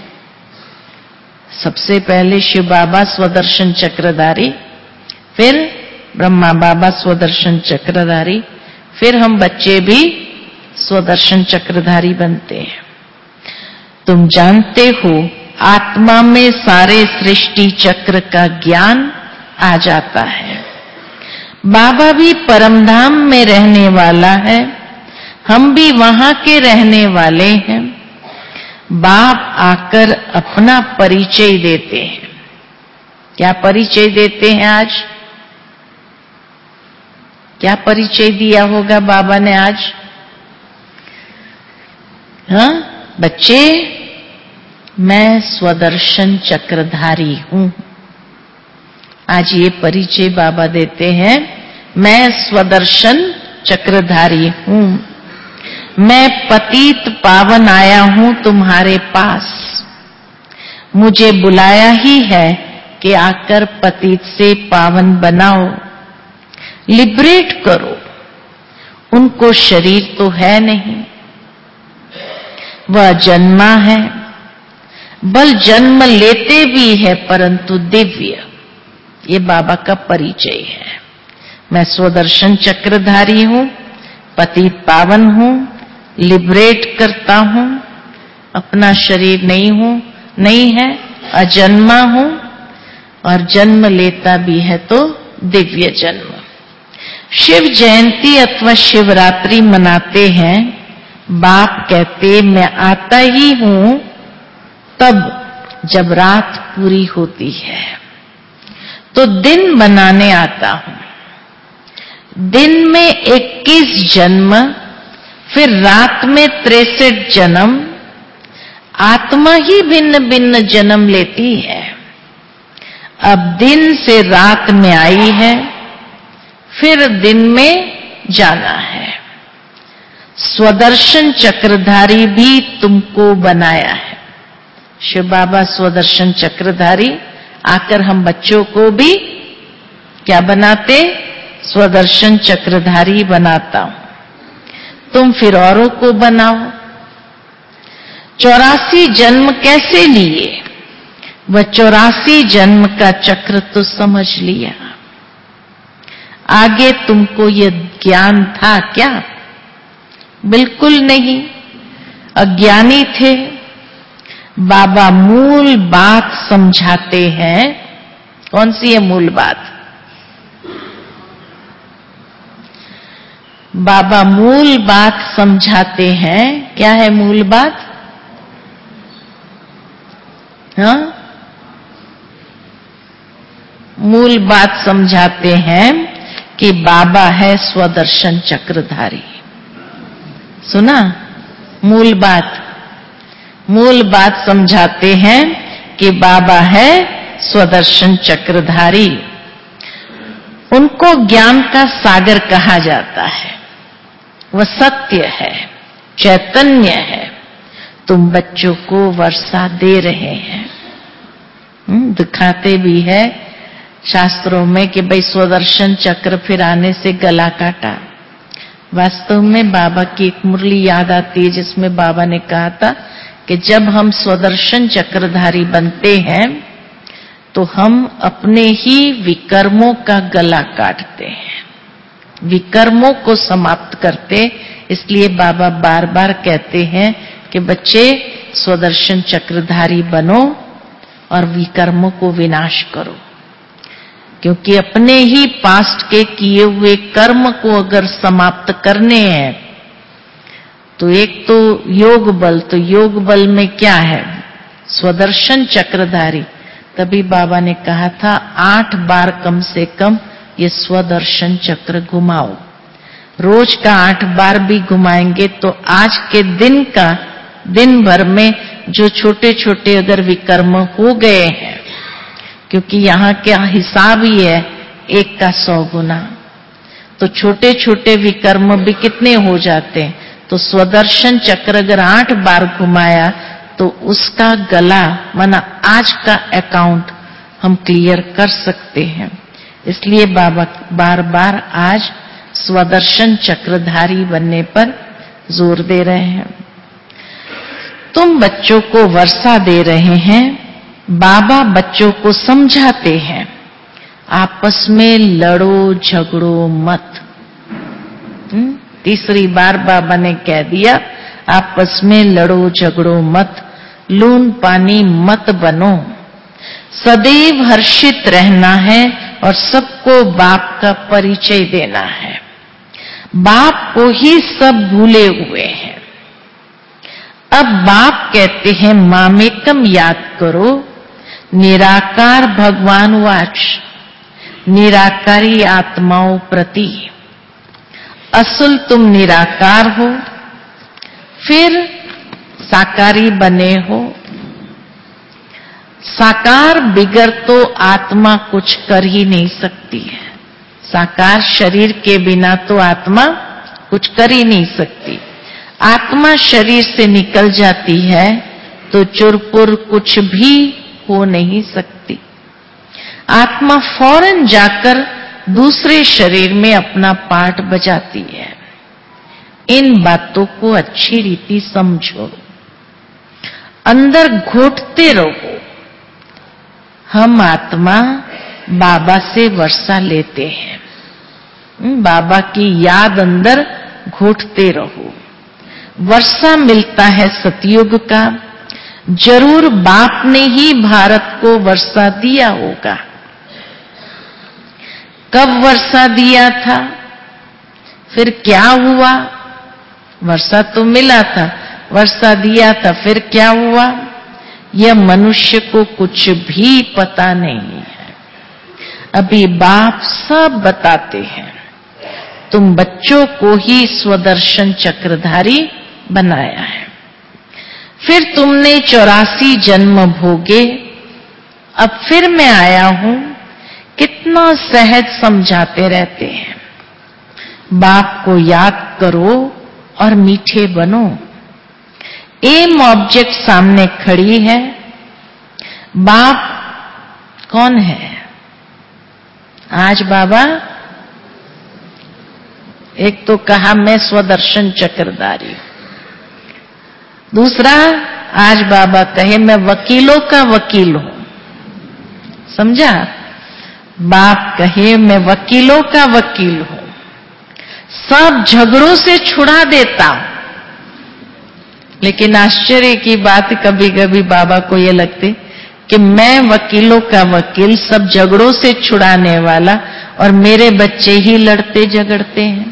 सबसे पहले शिव बाबा स्वदर्शन चक्रधारी, फिर ब्रह्मा बाबा स्वदर्शन चक्रधारी, फिर हम बच्चे भी स्वदर्शन चक्रधारी बनते हैं। तुम जानते हो आत्मा में सारे सृष्टि चक्र का ज्ञान आ जाता है। बाबा भी परमधाम में रहने वाला है, हम भी वहां के रहने वाले हैं। बाप आकर अपना परिचय देते हैं। क्या परिचय देते हैं आज? क्या परिचय दिया होगा बाबा ने आज? हाँ बच्चे, मैं स्वदर्शन चक्रधारी हूं। आज ये परिचय बाबा देते हैं, मैं स्वदर्शन चक्रधारी हूं। मैं पतित पावन आया हूं तुम्हारे पास। मुझे बुलाया ही है कि आकर पतित से पावन बनाओ, लिबरेट करो। उनको शरीर तो है नहीं, वह जन्मा है, बल जन्म लेते भी है परंतु दिव्य। ये बाबा का परिचय है। मैं स्वदर्शन चक्रधारी हूं, पतित पावन हूं, लिबरेट करता हूं। अपना शरीर नहीं हूं, नहीं है, अजन्मा हूं, और जन्म लेता भी है तो दिव्य जन्म। शिव जयंती अथवा शिवरात्रि मनाते हैं। बाप कहते मैं आता ही हूं तब जब रात पूरी होती है तो दिन बनाने आता हूं। दिन में इक्कीस जन्म, फिर रात में तिरसठ जन्म। आत्मा ही भिन्न भिन्न जन्म लेती है। अब दिन से रात में आई है, फिर दिन में जाना है। स्वदर्शन चक्रधारी भी तुमको बनाया है। शिव बाबा स्वदर्शन चक्रधारी आकर हम बच्चों को भी क्या बनाते? स्वदर्शन चक्रधारी बनाता हूं। तुम फिर औरों को बनाओ। चौरासी जन्म कैसे लिए? वह चौरासी जन्म का चक्र तो समझ लिया। आगे तुमको ये ज्ञान था क्या? बिल्कुल नहीं, अज्ञानी थे। बाबा मूल बात समझाते हैं। कौन सी है मूल बात? बाबा मूल बात समझाते हैं। क्या है मूल बात? हाँ, मूल बात समझाते हैं कि बाबा है स्वदर्शन चक्रधारी। सुना? मूल बात मूल बात समझाते हैं कि बाबा है स्वदर्शन चक्रधारी। उनको ज्ञान का सागर कहा जाता है। वह सत्य है, चैतन्य है। तुम बच्चों को वर्षा दे रहे हैं। दिखाते भी है शास्त्रों में कि भाई स्वदर्शन चक्र फिर आने से गला काटा। वास्तव में बाबा की एक मुरली याद आती है जिसमें बाबा ने कहा था कि जब हम स्वदर्शन चक्रधारी बनते हैं तो हम अपने ही विकर्मों का गला काटते हैं, विकर्मों को समाप्त करते। इसलिए बाबा बार बार कहते हैं कि बच्चे स्वदर्शन चक्रधारी बनो और विकर्मों को विनाश करो। क्योंकि अपने ही पास्ट के किए हुए कर्म को अगर समाप्त करने हैं तो एक तो योग बल, तो योग बल में क्या है? स्वदर्शन चक्रधारी। तभी बाबा ने कहा था आठ बार कम से कम ये स्वदर्शन चक्र घुमाओ। रोज का आठ बार भी घुमाएंगे तो आज के दिन का, दिन भर में जो छोटे छोटे अगर विकर्म हो गए हैं, क्योंकि यहाँ क्या हिसाब ही है एक का सौ गुना, तो छोटे छोटे विकर्म भी कितने हो जाते हैं। तो स्वदर्शन चक्र अगर आठ बार घुमाया तो उसका गला माना आज का अकाउंट हम क्लियर कर सकते हैं। इसलिए बाबा बार बार आज स्वदर्शन चक्रधारी बनने पर जोर दे रहे हैं। तुम बच्चों को वर्षा दे रहे हैं। बाबा बच्चों को समझाते हैं आपस में लड़ो झगड़ो मत। हुँ? तीसरी बार बाबा ने कह दिया आपस में लड़ो झगड़ो मत, लून पानी मत बनो, सदैव हर्षित रहना है और सबको बाप का परिचय देना है। बाप को ही सब भूले हुए हैं। अब बाप कहते हैं मामेकम याद करो, निराकार भगवान वाच, निराकारी आत्माओं प्रति। असल तुम निराकार हो, फिर साकारी बने हो। साकार बिगर तो आत्मा कुछ कर ही नहीं सकती है। साकार शरीर के बिना तो आत्मा कुछ कर ही नहीं सकती। आत्मा शरीर से निकल जाती है तो चुरपुर कुछ भी हो नहीं सकती। आत्मा फौरन जाकर दूसरे शरीर में अपना पार्ट बजाती है। इन बातों को अच्छी रीति समझो, अंदर घोटते रहो। हम आत्मा बाबा से वर्षा लेते हैं। बाबा की याद अंदर घोटते रहो। वर्षा मिलता है सतयुग का। जरूर बाप ने ही भारत को वर्षा दिया होगा। कब वर्षा दिया था, फिर क्या हुआ? वर्षा तो मिला था, वर्षा दिया था, फिर क्या हुआ? यह मनुष्य को कुछ भी पता नहीं है। अभी बाप सब बताते हैं। तुम बच्चों को ही स्वदर्शन चक्रधारी बनाया है। फिर तुमने चौरासी जन्म भोगे, अब फिर मैं आया हूं। कितना सहज समझाते रहते हैं। बाप को याद करो और मीठे बनो। एम ऑब्जेक्ट सामने खड़ी है। बाप कौन है? आज बाबा एक तो कहा मैं स्वदर्शन चक्रधारी, दूसरा आज बाबा कहे मैं वकीलों का वकील हूं। समझा? बाप कहे मैं वकीलों का वकील हूं, सब झगड़ों से छुड़ा देता हूं। लेकिन आश्चर्य की बात, कभी कभी बाबा को ये लगते कि मैं वकीलों का वकील, सब झगड़ों से छुड़ाने वाला, और मेरे बच्चे ही लड़ते झगड़ते हैं,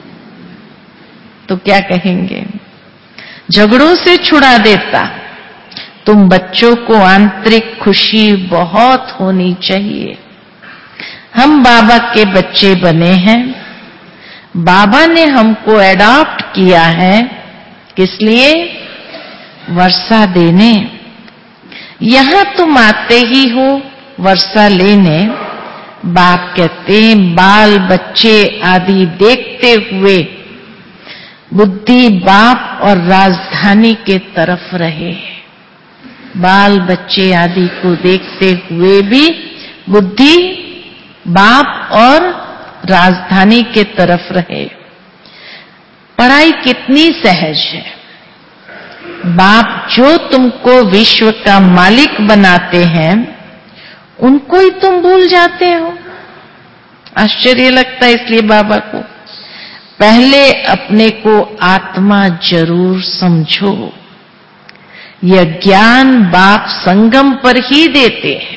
तो क्या कहेंगे? झगड़ों से छुड़ा देता। तुम बच्चों को आंतरिक खुशी बहुत होनी चाहिए। हम बाबा के बच्चे बने हैं, बाबा ने हमको एडॉप्ट किया है, किस लिए? वर्षा देने। यहां तुम आते ही हो वर्षा लेने। बाप कहते हैं बाल बच्चे आदि देखते हुए बुद्धि बाप और राजधानी के तरफ रहे। बाल बच्चे आदि को देखते हुए भी बुद्धि बाप और राजधानी के तरफ रहे। पढ़ाई कितनी सहज है। बाप जो तुमको विश्व का मालिक बनाते हैं, उनको ही तुम भूल जाते हो। आश्चर्य लगता है इसलिए बाबा को। पहले अपने को आत्मा जरूर समझो। यह ज्ञान बाप संगम पर ही देते हैं,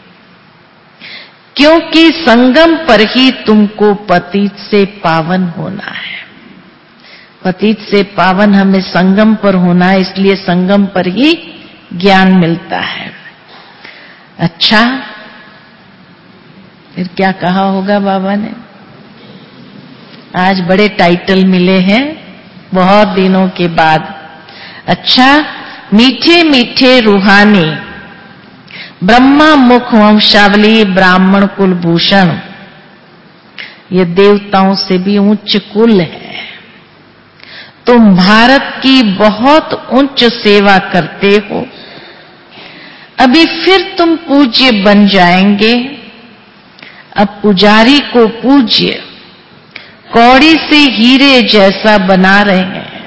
क्योंकि संगम पर ही तुमको पतित से पावन होना है। पतित से पावन हमें संगम पर होना है, इसलिए संगम पर ही ज्ञान मिलता है। अच्छा, फिर क्या कहा होगा बाबा ने? आज बड़े टाइटल मिले हैं बहुत दिनों के बाद। अच्छा, मीठे मीठे रूहानी ब्रह्मा मुख वंशावली ब्राह्मण कुल भूषण, ये देवताओं से भी उच्च कुल है। तुम भारत की बहुत उच्च सेवा करते हो, अभी फिर तुम पूज्य बन जाएंगे। अब पुजारी को पूज्य कौड़ी से हीरे जैसा बना रहे हैं।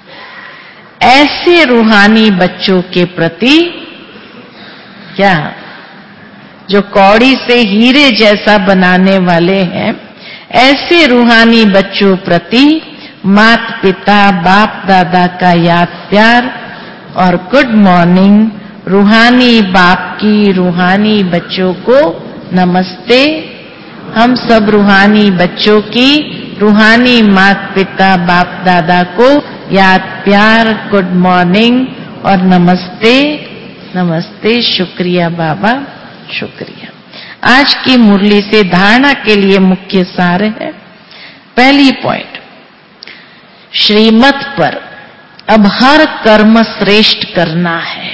ऐसे रूहानी बच्चों के प्रति क्या, जो कौड़ी से हीरे जैसा बनाने वाले हैं, ऐसे रूहानी बच्चों प्रति माता पिता बाप दादा का याद प्यार और गुड मॉर्निंग। रूहानी बाप की रूहानी बच्चों को नमस्ते। हम सब रूहानी बच्चों की रूहानी माता पिता बाप दादा को याद प्यार, गुड मॉर्निंग और नमस्ते। नमस्ते, शुक्रिया बाबा, शुक्रिया। आज की मुरली से धारणा के लिए मुख्य सार है। पहली पॉइंट, श्रीमत पर अब हर कर्म श्रेष्ठ करना है।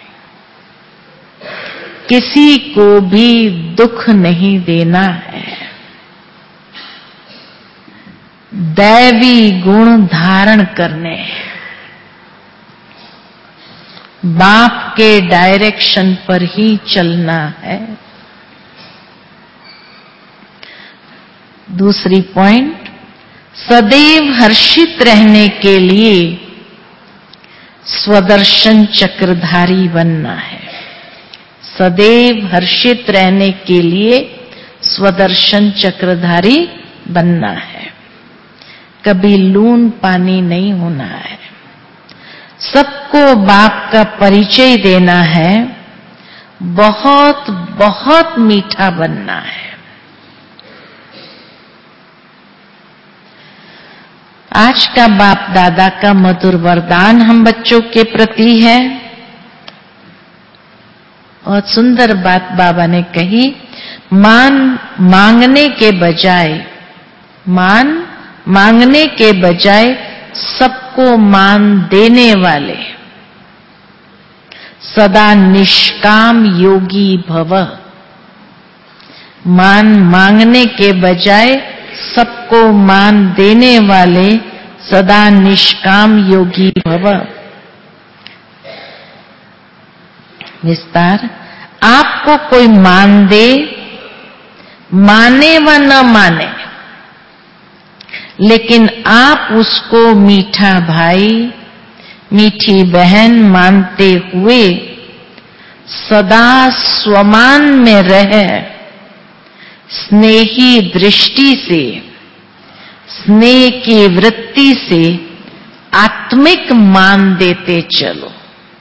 किसी को भी दुख नहीं देना है। दैवी गुण धारण करने हैं। बाप के डायरेक्शन पर ही चलना है। दूसरी पॉइंट, सदैव हर्षित रहने के लिए स्वदर्शन चक्रधारी बनना है। सदैव हर्षित रहने के लिए स्वदर्शन चक्रधारी बनना है। कभी लून पानी नहीं होना है। सबको बाप का परिचय देना है। बहुत बहुत मीठा बनना है। आज का बाप दादा का मधुर वरदान हम बच्चों के प्रति है। बहुत सुंदर बात बाबा ने कही, मान मांगने के बजाय मान मांगने के बजाय सबको मान देने वाले सदा निष्काम योगी भव। मान मांगने के बजाय सबको मान देने वाले सदा निष्काम योगी भव। विस्तार, आपको कोई मान दे, माने व न माने, लेकिन आप उसको मीठा भाई मीठी बहन मानते हुए सदा स्वमान में रह, स्नेही दृष्टि से, स्नेह की वृत्ति से आत्मिक मान देते चलो।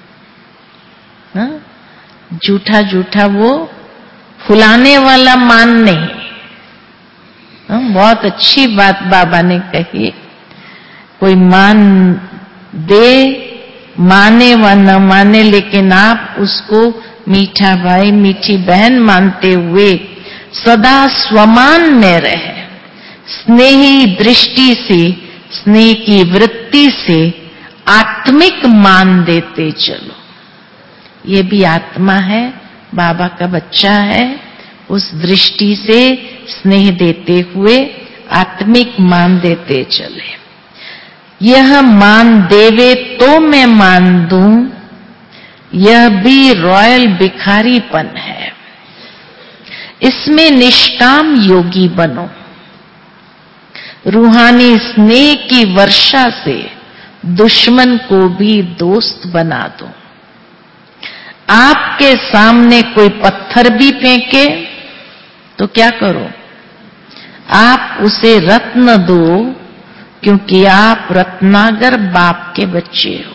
झूठा झूठा वो फुलाने वाला मान नहीं। हा? बहुत अच्छी बात बाबा ने कही। कोई मान दे, माने व न माने, लेकिन आप उसको मीठा भाई मीठी बहन मानते हुए सदा स्वमान में रहे, स्नेही दृष्टि से, स्नेह की वृत्ति से आत्मिक मान देते चलो। ये भी आत्मा है, बाबा का बच्चा है। उस दृष्टि से स्नेह देते हुए आत्मिक मान देते चले। यह मान देवे तो मैं मान दूं, यह भी रॉयल भिखारीपन है। इसमें निष्काम योगी बनो। रूहानी स्नेह की वर्षा से दुश्मन को भी दोस्त बना दो। आपके सामने कोई पत्थर भी फेंके तो क्या करो? आप उसे रत्न दो, क्योंकि आप रत्नागर बाप के बच्चे हो।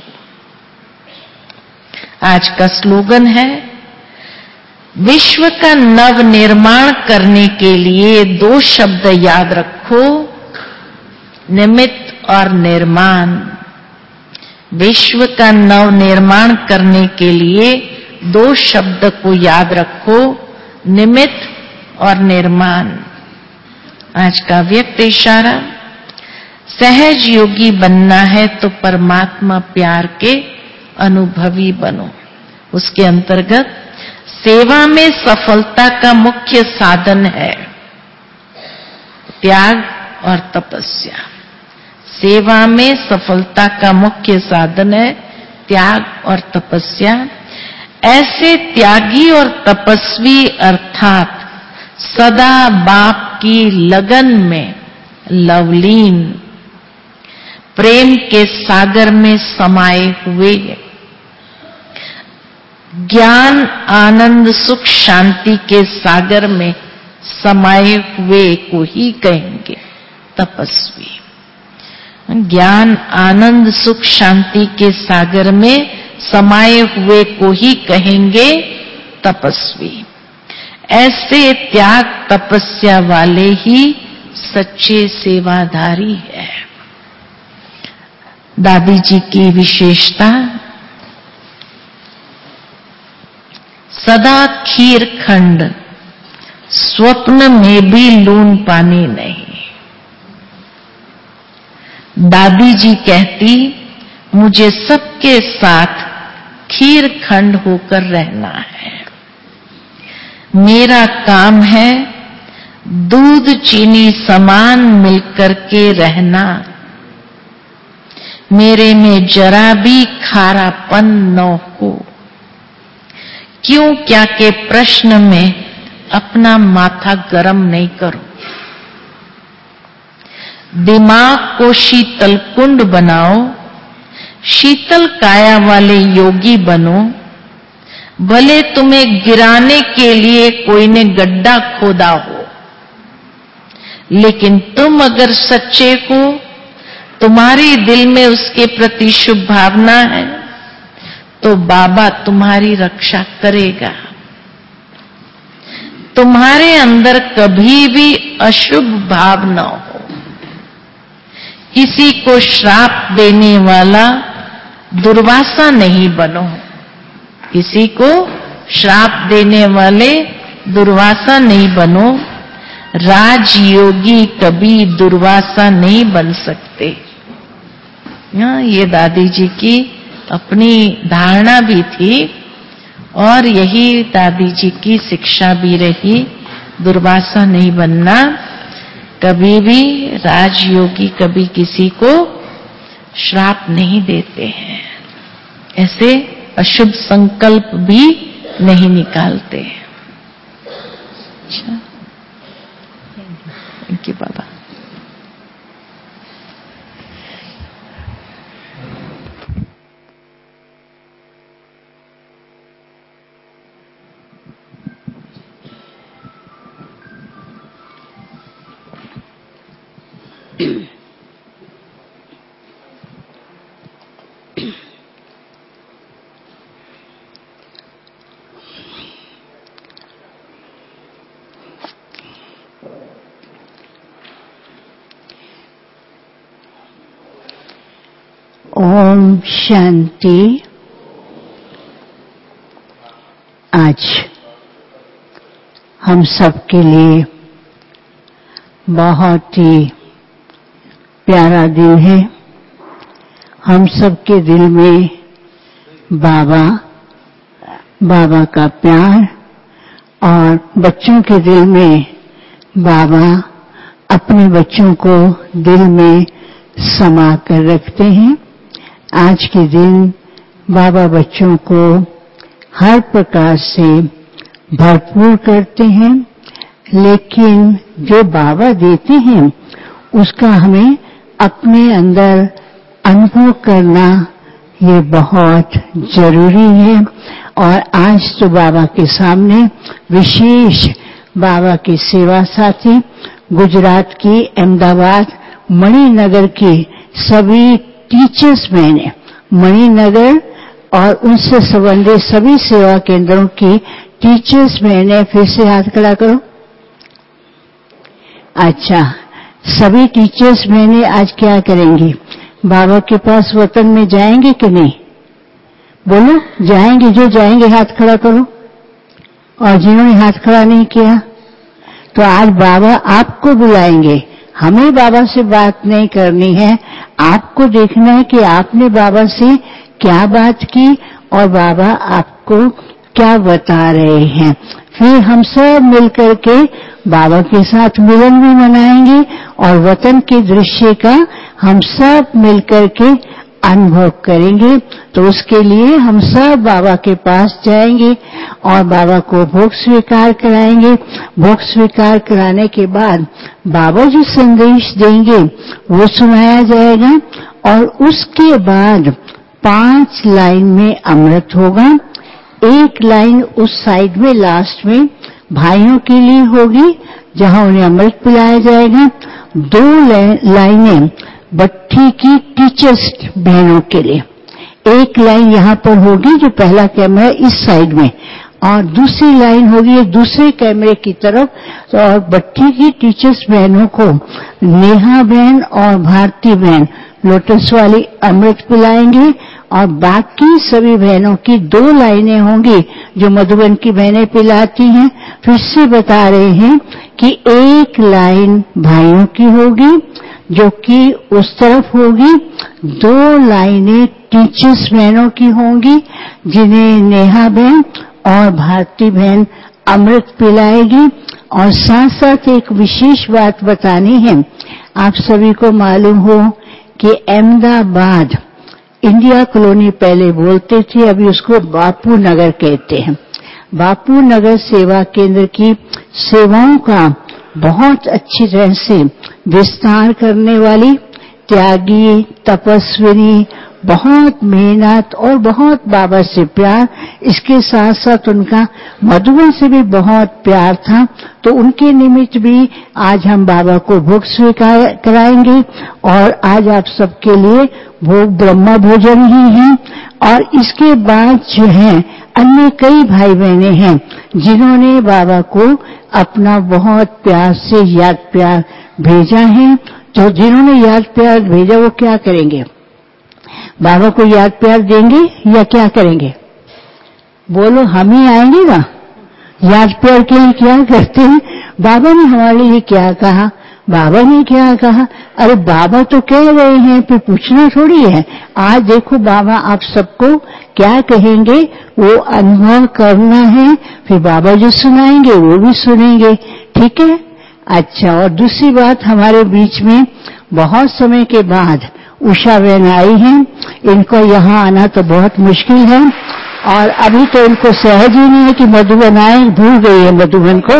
आज का स्लोगन है, विश्व का नव निर्माण करने के लिए दो शब्द याद रखो, निमित्त और निर्माण। विश्व का नव निर्माण करने के लिए दो शब्द को याद रखो, निमित्त और निर्माण। आज का व्यक्त इशारा, सहज योगी बनना है तो परमात्मा प्यार के अनुभवी बनो। उसके अंतर्गत सेवा में सफलता का मुख्य साधन है त्याग और तपस्या। सेवा में सफलता का मुख्य साधन है त्याग और तपस्या। ऐसे त्यागी और तपस्वी अर्थात सदा बाप की लगन में लवलीन, प्रेम के सागर में समाये हुए, ज्ञान आनंद सुख शांति के सागर में समाये हुए को ही कहेंगे तपस्वी। ज्ञान आनंद सुख शांति के सागर में समाये हुए को ही कहेंगे तपस्वी। ऐसे त्याग तपस्या वाले ही सच्चे सेवाधारी है। दादी जी की विशेषता, सदा खीर खंड, स्वप्न में भी लून पानी नहीं। दादी जी कहती, मुझे सबके साथ खीर खंड होकर रहना है। मेरा काम है दूध चीनी समान मिलकर के रहना। मेरे में जरा भी खारापन न हो। क्यों क्या के प्रश्न में अपना माथा गरम नहीं करो। दिमाग को शीतल कुंड बनाओ, शीतल काया वाले योगी बनो। भले तुम्हें गिराने के लिए कोई ने गड्ढा खोदा हो, लेकिन तुम अगर सच्चे हो, तुम्हारे दिल में उसके प्रति शुभ भावना है, तो बाबा तुम्हारी रक्षा करेगा। तुम्हारे अंदर कभी भी अशुभ भाव न हो। किसी को श्राप देने वाला दुर्वासा नहीं बनो। किसी को श्राप देने वाले दुर्वासा नहीं बनो। राजयोगी कभी दुर्वासा नहीं बन सकते। ये दादी जी की अपनी धारणा भी थी और यही दादी जी की शिक्षा भी रही, दुर्वासा नहीं बनना। कभी भी राजयोगी कभी किसी को श्राप नहीं देते हैं, ऐसे अशुभ संकल्प भी नहीं निकालते। अच्छा, थैंक यू बाबा। ओम शांति। आज हम सबके लिए बहुत ही प्यारा दिन है। हम सबके दिल में बाबा बाबा का प्यार और बच्चों के दिल में बाबा अपने बच्चों को दिल में समा कर रखते हैं। आज के दिन बाबा बच्चों को हर प्रकार से भरपूर करते हैं, लेकिन जो बाबा देते हैं उसका हमें अपने अंदर अनुभव करना ये बहुत जरूरी है। और आज तो बाबा के सामने विशेष बाबा के सेवा साथी गुजरात की अहमदाबाद मणिनगर के सभी टीचर्स मैंने मणिनगर और उनसे संबंधित सभी सेवा केंद्रों की टीचर्स मैंने फिर से हाथ खड़ा करो। अच्छा, सभी टीचर्स मैंने आज क्या करेंगी? बाबा के पास वतन में जाएंगे कि नहीं? बोलो, जाएंगे? जो जाएंगे हाथ खड़ा करो। और जिन्होंने हाथ खड़ा नहीं किया, तो आज बाबा आपको बुलाएंगे। हमें बाबा से बात नहीं करनी है, आपको देखना है कि आपने बाबा से क्या बात की और बाबा आपको क्या बता रहे हैं। फिर हम सब मिलकर के बाबा के साथ मिलन भी मनाएंगे और वतन के दृश्य का हम सब मिलकर के अनुभव करेंगे। तो उसके लिए हम सब बाबा के पास जाएंगे और बाबा को भोग स्वीकार कराएंगे। भोग स्वीकार कराने के बाद बाबा जो संदेश देंगे वो सुनाया जाएगा और उसके बाद पांच लाइन में अमृत होगा। एक लाइन उस साइड में लास्ट में भाइयों के लिए होगी जहां उन्हें अमृत पिलाया जाएगा। दो लाइनें बट्टी की टीचर्स बहनों के लिए। एक लाइन यहाँ पर होगी जो पहला कैमरा इस साइड में, और दूसरी लाइन होगी दूसरे कैमरे की तरफ। और बट्टी की टीचर्स बहनों को नेहा बहन और भारती बहन लोटस वाली अमृत पिलाएंगे और बाकी सभी बहनों की दो लाइनें होंगी जो मधुबन की बहनें पिलाती हैं। फिर से बता रहे हैं कि एक लाइन भाइयों की होगी जो कि उस तरफ होगी, दो लाइनें टीचर्स बहनों की होंगी जिन्हें नेहा बहन और भारती बहन अमृत पिलाएगी। और साथ साथ एक विशेष बात बतानी है। आप सभी को मालूम हो कि अहमदाबाद इंडिया कॉलोनी पहले बोलते थे, अभी उसको बापू नगर कहते हैं। बापू नगर सेवा केंद्र की सेवाओं का बहुत अच्छी तरह से विस्तार करने वाली त्यागी तपस्विनी, बहुत मेहनत और बहुत बाबा से प्यार, इसके साथ साथ उनका मधुबन से भी बहुत प्यार था। तो उनके निमित्त भी आज हम बाबा को भोग स्वीकार कराएंगे। और आज आप सबके लिए भोग ब्रह्मा भोजन ही है। और इसके बाद जो है अन्य कई भाई बहने हैं जिन्होंने बाबा को अपना बहुत प्यार से याद प्यार भेजा है। तो जिन्होंने याद प्यार भेजा वो क्या करेंगे? बाबा को याद प्यार देंगे या क्या करेंगे? बोलो, हम ही आएंगे ना। याद प्यार के लिए क्या करते हैं? बाबा ने हमारे लिए क्या कहा, बाबा ने क्या कहा? अरे बाबा तो कह रहे हैं, फिर पूछना थोड़ी है। आज देखो बाबा आप सबको क्या कहेंगे वो अनुभव करना है, फिर बाबा जो सुनाएंगे वो भी सुनेंगे, ठीक है? अच्छा, और दूसरी बात, हमारे बीच में बहुत समय के बाद उषा बहन आई हैं। इनको यहाँ आना तो बहुत मुश्किल है और अभी तो इनको सहज ही नहीं है कि मधुबन आए, भूल गई है मधुबन को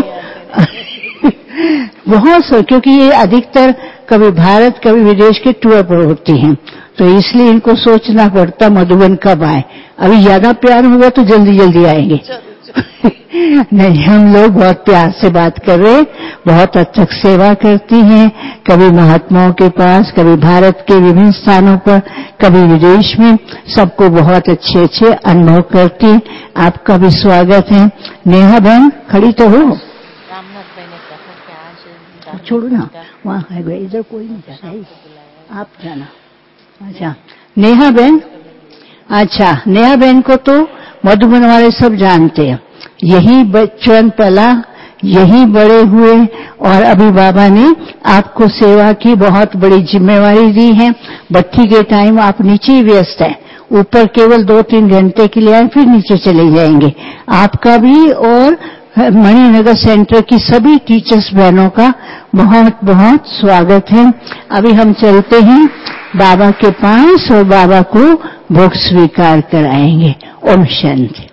बहुत सो, क्योंकि ये अधिकतर कभी भारत कभी विदेश के टूर पर होती हैं, तो इसलिए इनको सोचना पड़ता मधुबन कब आए। अभी ज्यादा प्यार होगा तो जल्दी जल्दी आएंगे नहीं, हम लोग बहुत प्यार से बात कर रहे हैं। बहुत अच्छा सेवा करती हैं, कभी महात्माओं के पास, कभी भारत के विभिन्न स्थानों पर, कभी विदेश में, सबको बहुत अच्छे अच्छे अनुभव करती हैं। आपका भी स्वागत है। नेहा बहन खड़ी तो हो? रामनाथ भाई ने कहा कि आज छोड़ो ना, वहाँ है, इधर कोई नहीं जाता है, आप जाना। अच्छा, नेहा बहन, अच्छा नेहा बहन को तो मधुबन वाले सब जानते हैं। यही बचपन पला, यही बड़े हुए, और अभी बाबा ने आपको सेवा की बहुत बड़ी जिम्मेवारी दी है। बत्ती के टाइम आप नीचे ही व्यस्त हैं, ऊपर केवल दो तीन घंटे के लिए आए, फिर नीचे चले जाएंगे। आपका भी और मणिनगर सेंटर की सभी टीचर्स बहनों का बहुत बहुत स्वागत है। अभी हम चलते हैं बाबा के पास और बाबा को भोग स्वीकार कराएंगे। ओम शांति।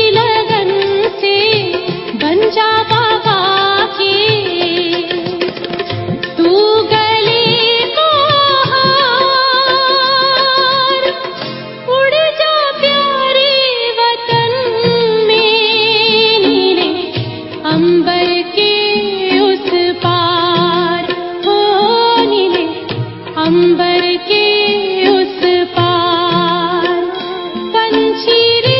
लगन से बन जा बाबा के, तू गले को हार, उड़ जा प्यारे वतन में, नीले अंबर के उस पार, हो नीले अंबर के उस पार, पंछी रे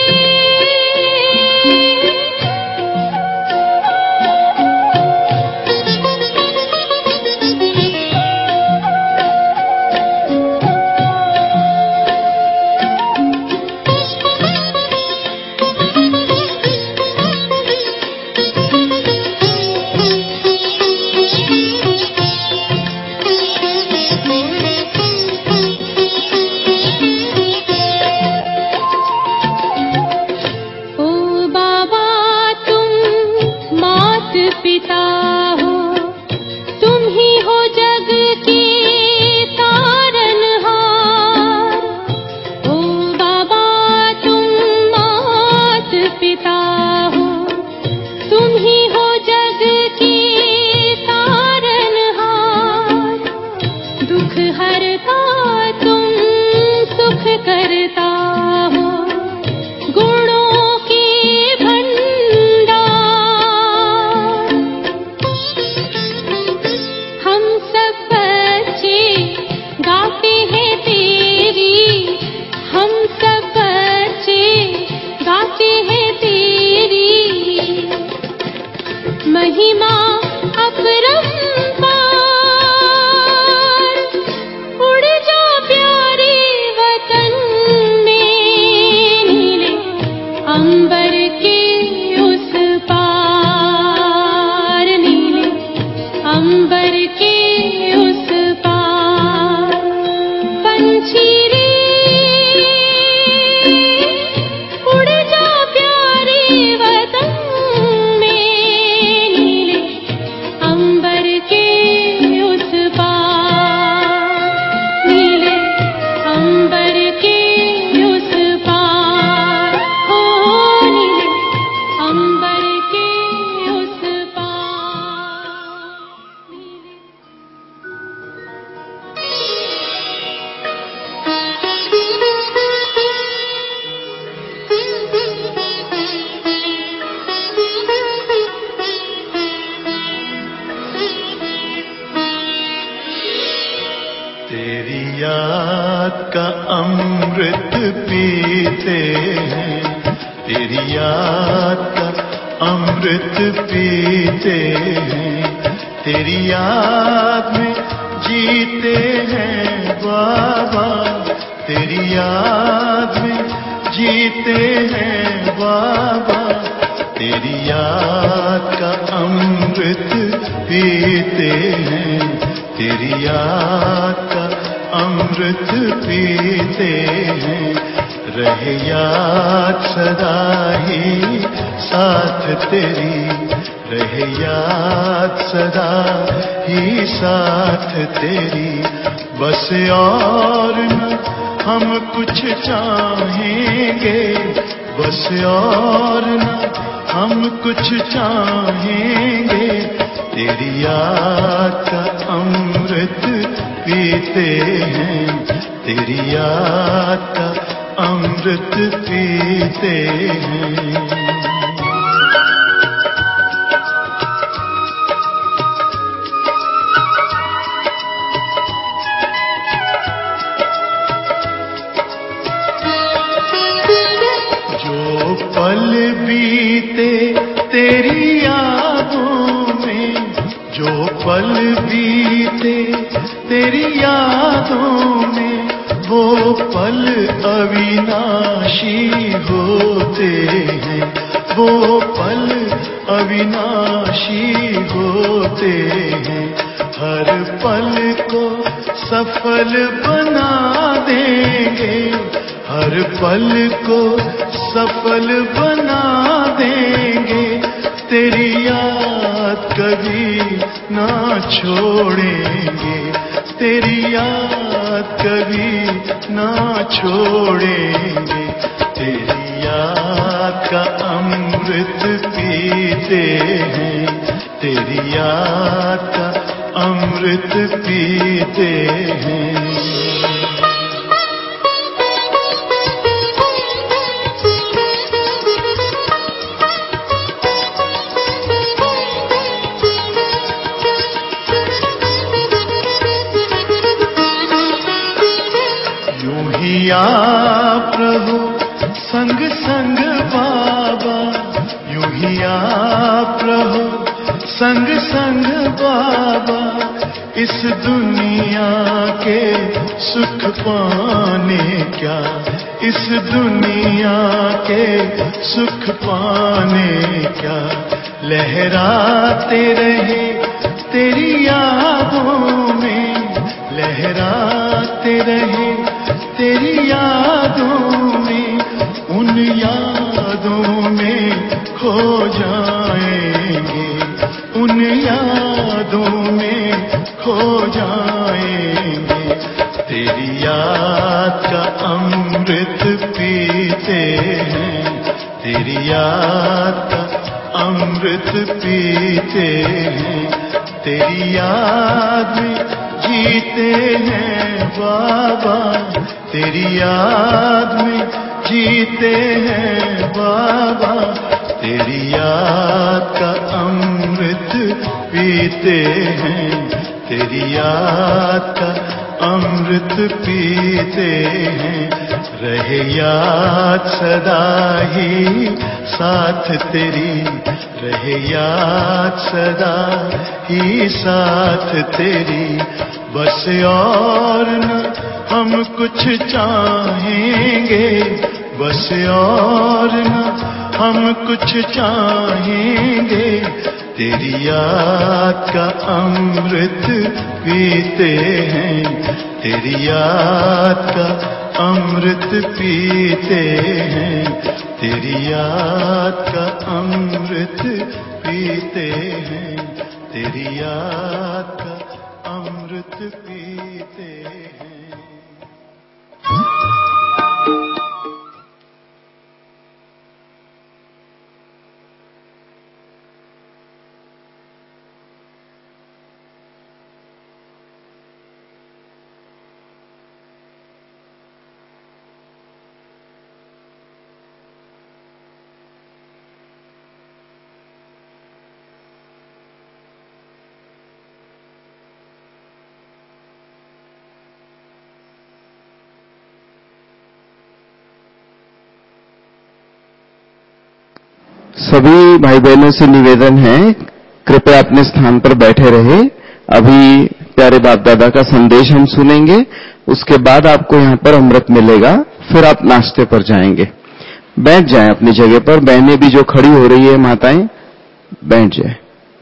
ओ बाबा तुम मात पिता हो, तुम ही हो जग के तारनहार। ओ बाबा तुम मात पिता हो, तुम ही हो जग के तारनहार। दुख हरता तुम सुख करता हो, गुणों के भंडार। हम सब बच्चे गाते हैं तेरी, हम सब बच्चे गाते हैं तेरी महिमा अपरंपार। उड़ जा प्यारे वतन में, नीले अंबर के उस पार, नीले अंबर के उस पार, पंछी रे उड़ जा प्यारे वतन में, नीले अंबर के उस पार, नीले अंबर के उस पार, हो नीले अंबर के उस पार, नीले तेरी याद का अमृत पीते हैं, तेरी याद का अमृत पीते हैं, तेरी याद में जीते हैं बाबा, तेरी याद में जीते हैं बाबा, तेरी याद का अमृत पीते हैं, तेरी याद का अमृत पीते हैं। रहे याद सदा ही साथ तेरी, रहे याद सदा ही साथ तेरी। बस और न हम कुछ चाहेंगे, बस और न हम कुछ चाहेंगे, तेरी याद का अमृत पीते हैं, तेरी याद का अमृत पीते हैं। जो पल बीते तेरी यादों में, जो पल बीते तेरी यादों में, वो पल अविनाशी होते हैं, वो पल अविनाशी होते हैं। हर पल को सफल बना देंगे, हर पल को सफल बना देंगे, तेरी याद कभी ना छोड़ेंगे, तेरी याद कभी ना छोड़ेंगे, तेरी याद का अमृत पीते हैं, तेरी याद का अमृत पीते हैं। यूं ही आप रहो संग संग बाबा, यूं ही आप रहो संग संग बाबा, इस दुनिया के सुख पाने क्या, इस दुनिया के सुख पाने क्या, लहराते रहे तेरी यादों में, लहराते रहे तेरी यादों में, उन यादों में खो जाएंगे, उन यादों में खो जाएंगे। तेरी याद का अमृत पीते हैं, तेरी याद का अमृत पीते हैं, तेरी याद में जीते हैं बाबा, तेरी याद में जीते हैं बाबा, तेरी याद का अमृत पीते हैं, तेरी याद का अमृत पीते हैं। रहे याद सदा ही साथ तेरी, रहे याद सदा ही साथ तेरी, बस और न हम कुछ चाहेंगे, बस और न हम कुछ चाहेंगे, तेरी याद का अमृत पीते हैं, तेरी याद का अमृत पीते हैं, तेरी याद का अमृत पीते हैं, तेरी याद का अमृत पीते हैं। सभी भाई बहनों से निवेदन है, कृपया अपने स्थान पर बैठे रहे। अभी प्यारे बाप दादा का संदेश हम सुनेंगे, उसके बाद आपको यहाँ पर अमृत मिलेगा, फिर आप नाश्ते पर जाएंगे। बैठ जाएं अपनी जगह पर, बहनें भी जो खड़ी हो रही है माताएं बैठ जाएं।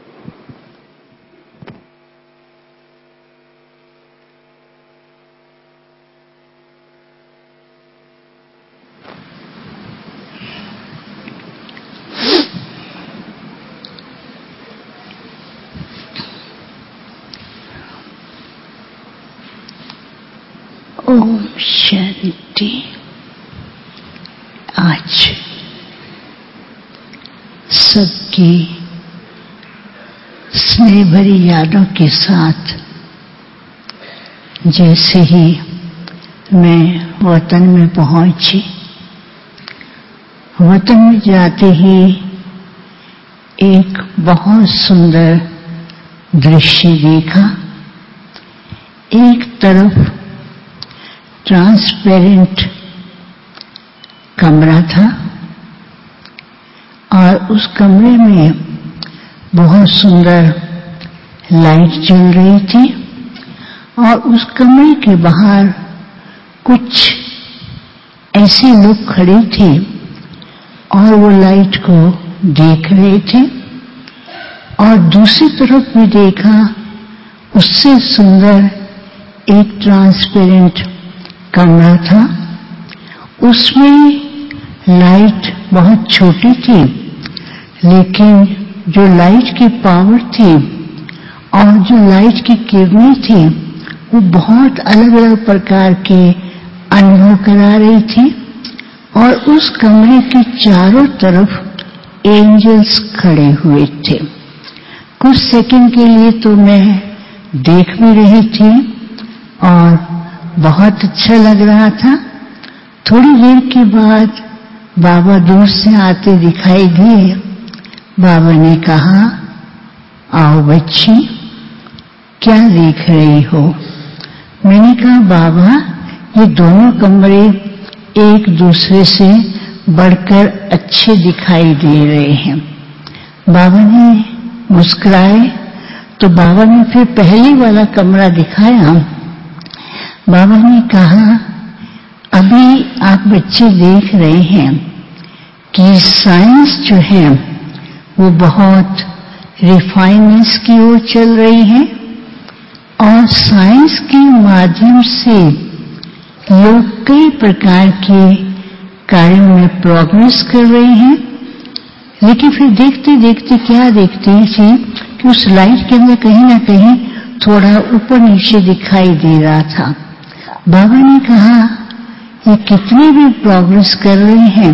ओम शांति। आज सबकी स्नेह भरी यादों के साथ जैसे ही मैं वतन में पहुंची, वतन में जाते ही एक बहुत सुंदर दृश्य देखा। एक तरफ ट्रांसपेरेंट कमरा था और उस कमरे में बहुत सुंदर लाइट जल रही थी और उस कमरे के बाहर कुछ ऐसे लोग खड़े थे और वो लाइट को देख रहे थे। और दूसरी तरफ भी देखा, उससे सुंदर एक ट्रांसपेरेंट कमरा था। उसमें लाइट बहुत छोटी थी, लेकिन जो लाइट की पावर थी और जो लाइट की किरणें थी वो बहुत अलग अलग प्रकार के अनुभव करा रही थी। और उस कमरे के चारों तरफ एंजल्स खड़े हुए थे। कुछ सेकंड के लिए तो मैं देख भी रही थी और बहुत अच्छा लग रहा था। थोड़ी देर के बाद बाबा दूर से आते दिखाई दिए। बाबा ने कहा, आओ बच्ची, क्या देख रही हो? मैंने कहा, बाबा ये दोनों कमरे एक दूसरे से बढ़कर अच्छे दिखाई दे रहे हैं। बाबा ने मुस्कुराए तो बाबा ने फिर पहले वाला कमरा दिखाया। बाबा ने कहा, अभी आप बच्चे देख रहे हैं कि साइंस जो है वो बहुत रिफाइनमेंट्स की ओर चल रही है और साइंस के माध्यम से लोग कई प्रकार के कार्यों में प्रोग्रेस कर रहे हैं। लेकिन फिर देखते देखते क्या देखते हैं कि उस लाइट के अंदर कहीं ना कहीं थोड़ा ऊपर नीचे दिखाई दे रहा था। बाबा ने कहा, ये कितने भी प्रोग्रेस कर रहे हैं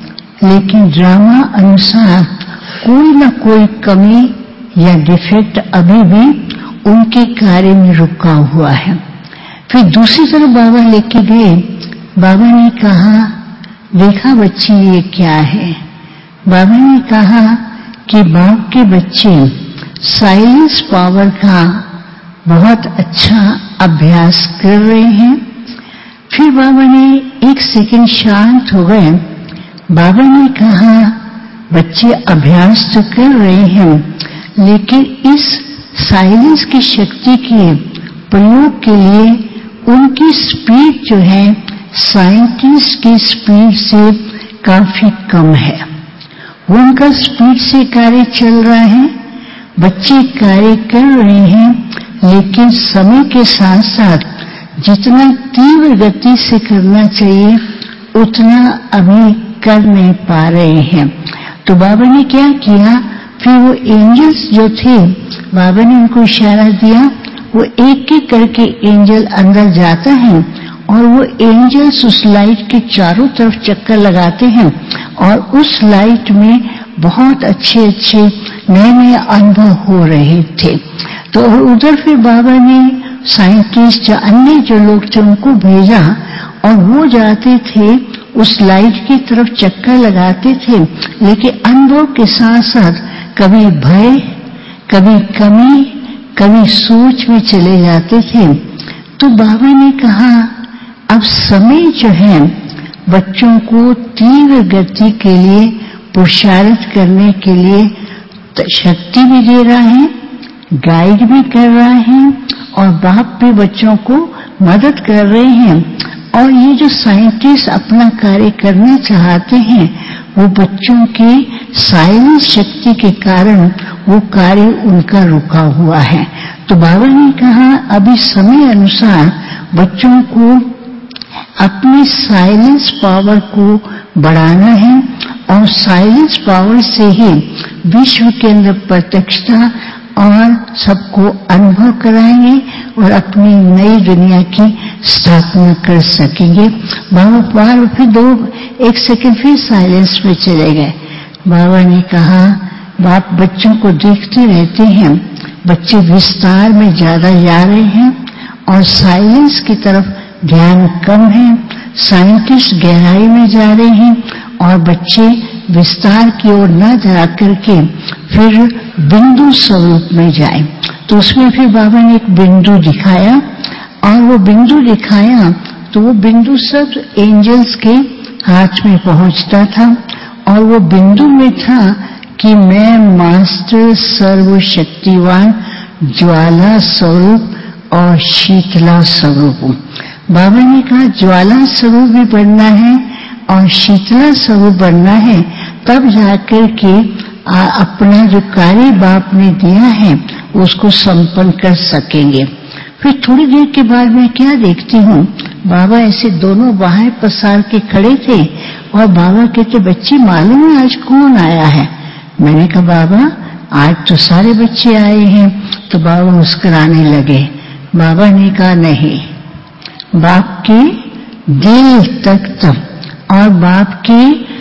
लेकिन ड्रामा अनुसार कोई ना कोई कमी या डिफेक्ट अभी भी उनके कार्य में रुका हुआ है। फिर दूसरी तरफ बाबा लेके गए। बाबा ने कहा, देखा बच्ची ये क्या है? बाबा ने कहा कि बाप के बच्चे साइलेंस पावर का बहुत अच्छा अभ्यास कर रहे हैं। फिर बाबा ने एक सेकंड शांत हो गए। बाबा ने कहा, बच्चे अभ्यास तो कर रहे हैं लेकिन इस साइलेंस की शक्ति के प्रयोग के लिए उनकी स्पीड जो है साइंटिस्ट की स्पीड से काफी कम है। वो उनका स्पीड से कार्य चल रहा है। बच्चे कार्य कर रहे हैं लेकिन समय के साथ साथ जितना तीव्र गति से करना चाहिए उतना अभी कर नहीं पा रहे हैं। तो बाबा ने क्या किया, फिर वो एंजल्स जो थे, बाबा ने उनको इशारा दिया, वो एक एक करके एंजल अंदर जाता है और वो एंजल्स उस लाइट के चारों तरफ चक्कर लगाते हैं और उस लाइट में बहुत अच्छे अच्छे नए नए अनुभव हो रहे थे। तो उधर फिर बाबा ने साइंटिस्ट या अन्य जो लोग थे उनको भेजा और वो जाते थे उस लाइट की तरफ चक्कर लगाते थे, लेकिन अनुभव के साथ साथ कभी भय, कभी कमी, कभी सोच में चले जाते थे। तो बाबा ने कहा, अब समय जो है बच्चों को तीव्र गति के लिए पुरुषार्थ करने के लिए शक्ति भी दे रहा है, गाइड भी कर रहा है और बाप भी बच्चों को मदद कर रहे हैं। और ये जो साइंटिस्ट अपना कार्य करना चाहते हैं वो बच्चों के साइलेंस शक्ति के कारण वो कार्य उनका रुका हुआ है। तो बाबा ने कहा, अभी समय अनुसार बच्चों को अपनी साइलेंस पावर को बढ़ाना है और साइलेंस पावर से ही विश्व के अंदर प्रत्यक्षता और सबको अनुभव कराएंगे और अपनी नई दुनिया की स्थापना कर सकेंगे। बाबा बार फिर दो एक सेकंड फिर साइलेंस में चले गए। बाबा ने कहा, बाप बच्चों को देखते रहते हैं, बच्चे विस्तार में ज्यादा जा रहे हैं और साइलेंस की तरफ ध्यान कम है। साइंटिस्ट गहराई में जा रहे हैं और बच्चे विस्तार की ओर न जा करके फिर बिंदु स्वरूप में जाए। तो उसमें फिर बाबा ने एक बिंदु दिखाया और वो बिंदु दिखाया तो वो बिंदु सब एंजल्स के हाथ में पहुंचता था और वो बिंदु में था कि मैं मास्टर सर्वशक्तिवान ज्वाला स्वरूप और शीतला स्वरूप हूँ। बाबा ने कहा, ज्वाला स्वरूप भी बनना है और शीतला स्वरूप बनना है, तब जाकर के आ, अपना जो कार्य बाप ने दिया है उसको संपन्न कर सकेंगे। फिर थोड़ी देर के बाद मैं क्या देखती हूँ, बाबा ऐसे दोनों बाहें पसार के खड़े थे और बाबा कहते, बच्ची मालूम है आज कौन आया है? मैंने कहा, बाबा आज तो सारे बच्चे आए हैं। तो बाबा मुस्कुराने लगे। बाबा ने कहा, नहीं, बाप के दिल तक तक और बाप के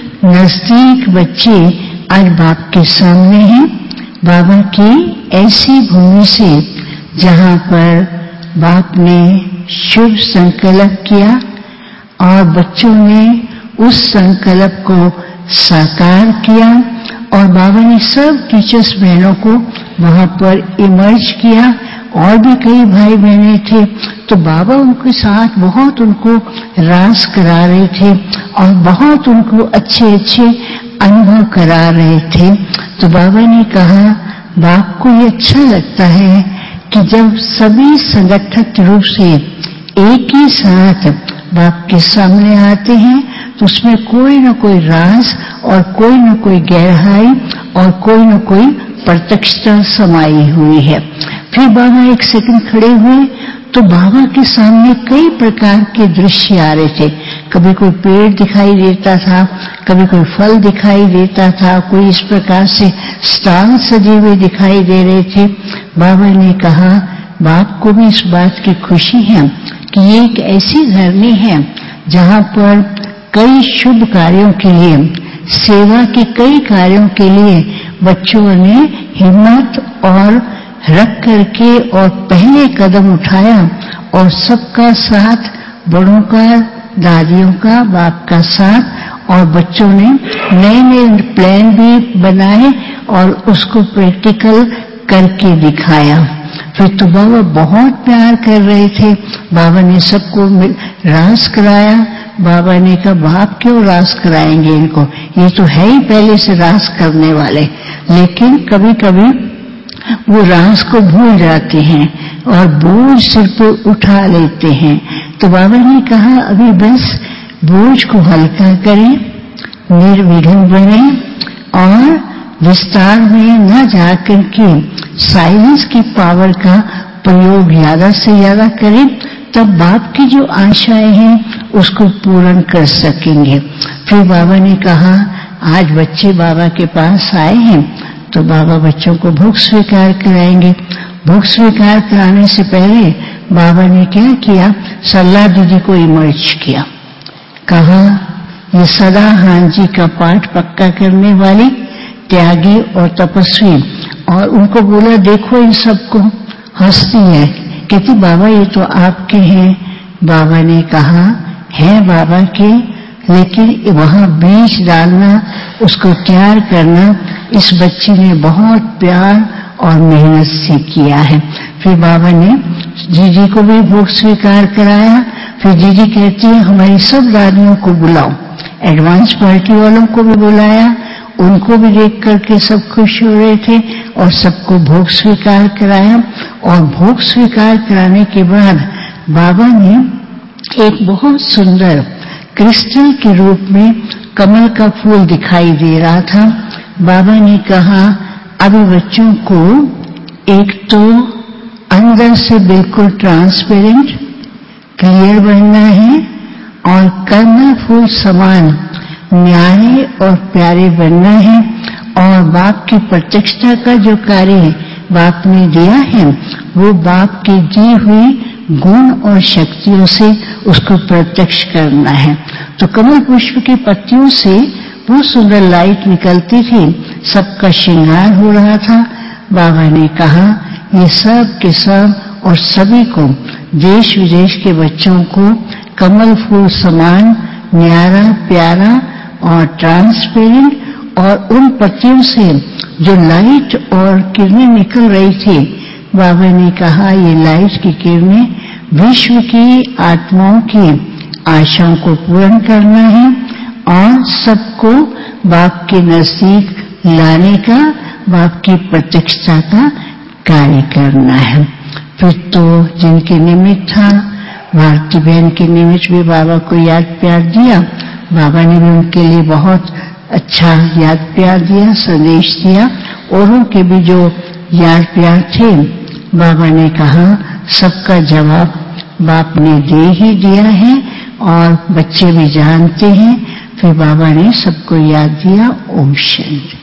नजदीक बच्चे आज बाप के सामने हैं, बाबा की ऐसी भूमि से जहां पर बाप ने शुभ संकल्प किया और बच्चों ने उस संकल्प को साकार किया और बाबा ने सब टीचर्स बहनों को वहां पर इमर्ज किया। और भी कई भाई बहने थे, तो बाबा उनके साथ बहुत उनको रास करा रहे थे और बहुत उनको अच्छे अच्छे अनुभव करा रहे थे। तो बाबा ने कहा, बाप को ये अच्छा लगता है कि जब सभी संगठित रूप से एक ही साथ बाप के सामने आते हैं तो उसमें कोई न कोई राज और कोई न कोई गहराई और कोई न कोई प्रत्यक्षता समाई हुई है। फिर बाबा एक सेकंड खड़े हुए तो बाबा के सामने कई प्रकार के दृश्य आ रहे थे। कभी कोई पेड़ दिखाई देता था, कभी कोई फल दिखाई देता था, कोई इस प्रकार से स्टाल सजे हुए दिखाई दे रहे थे। बाबा ने कहा, बाप को भी इस बात की खुशी है कि ये एक ऐसी धरनी है जहां पर कई शुभ कार्यों के लिए, सेवा के कई कार्यों के लिए बच्चों ने हिम्मत और रख करके और पहले कदम उठाया और सबका साथ, बड़ों का, दादियों का, बाप का साथ, और बच्चों ने नए नए प्लान भी बनाए और उसको प्रैक्टिकल करके दिखाया। फिर तो बाबा बहुत प्यार कर रहे थे। बाबा ने सबको रास कराया। बाबा ने कहा, बाप क्यों रास कराएंगे इनको, ये तो है ही पहले से रास करने वाले। लेकिन कभी कभी वो रास को भूल जाते हैं और बोझ सिर पर उठा लेते हैं। तो बाबा ने कहा, अभी बस बोझ को हल्का करें, निर्विघ्न बने और विस्तार में न जाकर के साइलेंस की पावर का प्रयोग ज्यादा से ज्यादा करें, तब बाप की जो आशाएं हैं उसको पूर्ण कर सकेंगे। फिर बाबा ने कहा, आज बच्चे बाबा के पास आए हैं तो बाबा बच्चों को भोग स्वीकार कराएंगे। भोग स्वीकार कराने से पहले बाबा ने क्या किया, सरला दीदी को इमर्ज किया। कहा, ये सदा हां जी का पाठ पक्का करने वाली, त्यागी और तपस्वी, और उनको बोला, देखो इन सबको, हंसती है, कहती बाबा ये तो आपके हैं। बाबा ने कहा, है बाबा के, लेकिन वहां बीज डालना, उसको तैयार करना इस बच्ची ने बहुत प्यार और मेहनत से किया है। फिर बाबा ने जीजी को भी भोग स्वीकार कराया। फिर जीजी कहती है, हमारी सब दादियों को बुलाओ। एडवांस पार्टी वालों को भी बुलाया, उनको भी देख करके सब खुश हो रहे थे और सबको भोग स्वीकार कराया। और भोग स्वीकार कराने के बाद बाबा ने एक बहुत सुंदर क्रिस्टल के रूप में कमल का फूल दिखाई दे रहा था। बाबा ने कहा, अभी बच्चों को एक तो अंदर से बिल्कुल ट्रांसपेरेंट क्लियर बनना है और कमल फूल समान न्यारे और प्यारे बनना है, और बाप की प्रत्यक्षता का जो कार्य बाप ने दिया है वो बाप की दी हुई गुण और शक्तियों से उसको प्रत्यक्ष करना है। तो कमल पुष्प की पत्तियों से बहुत सुंदर लाइट निकलती थी, सबका श्रृंगार हो रहा था। बाबा ने कहा, ये सब के सब और सभी को, देश विदेश के बच्चों को कमल फूल समान न्यारा, प्यारा और ट्रांसपेरेंट, और उन पत्तियों से जो लाइट और किरणें निकल रही थी, बाबा ने कहा, ये लाइट की किरणें विश्व की आत्माओं की आशाओं को पूर्ण करना है और सबको बाप के नजदीक लाने का, बाप की प्रत्यक्षता का कार्य करना है। फिर तो जिनके निमित्त था, भारती बहन के निमित्त भी बाबा को याद प्यार दिया। बाबा ने भी उनके लिए बहुत अच्छा याद प्यार दिया, संदेश दिया। औरों के भी जो याद प्यार थे, बाबा ने कहा, सबका जवाब बाप ने दे ही दिया है और बच्चे भी जानते हैं। फिर बाबा ने सबको याद दिया। ओम शांति।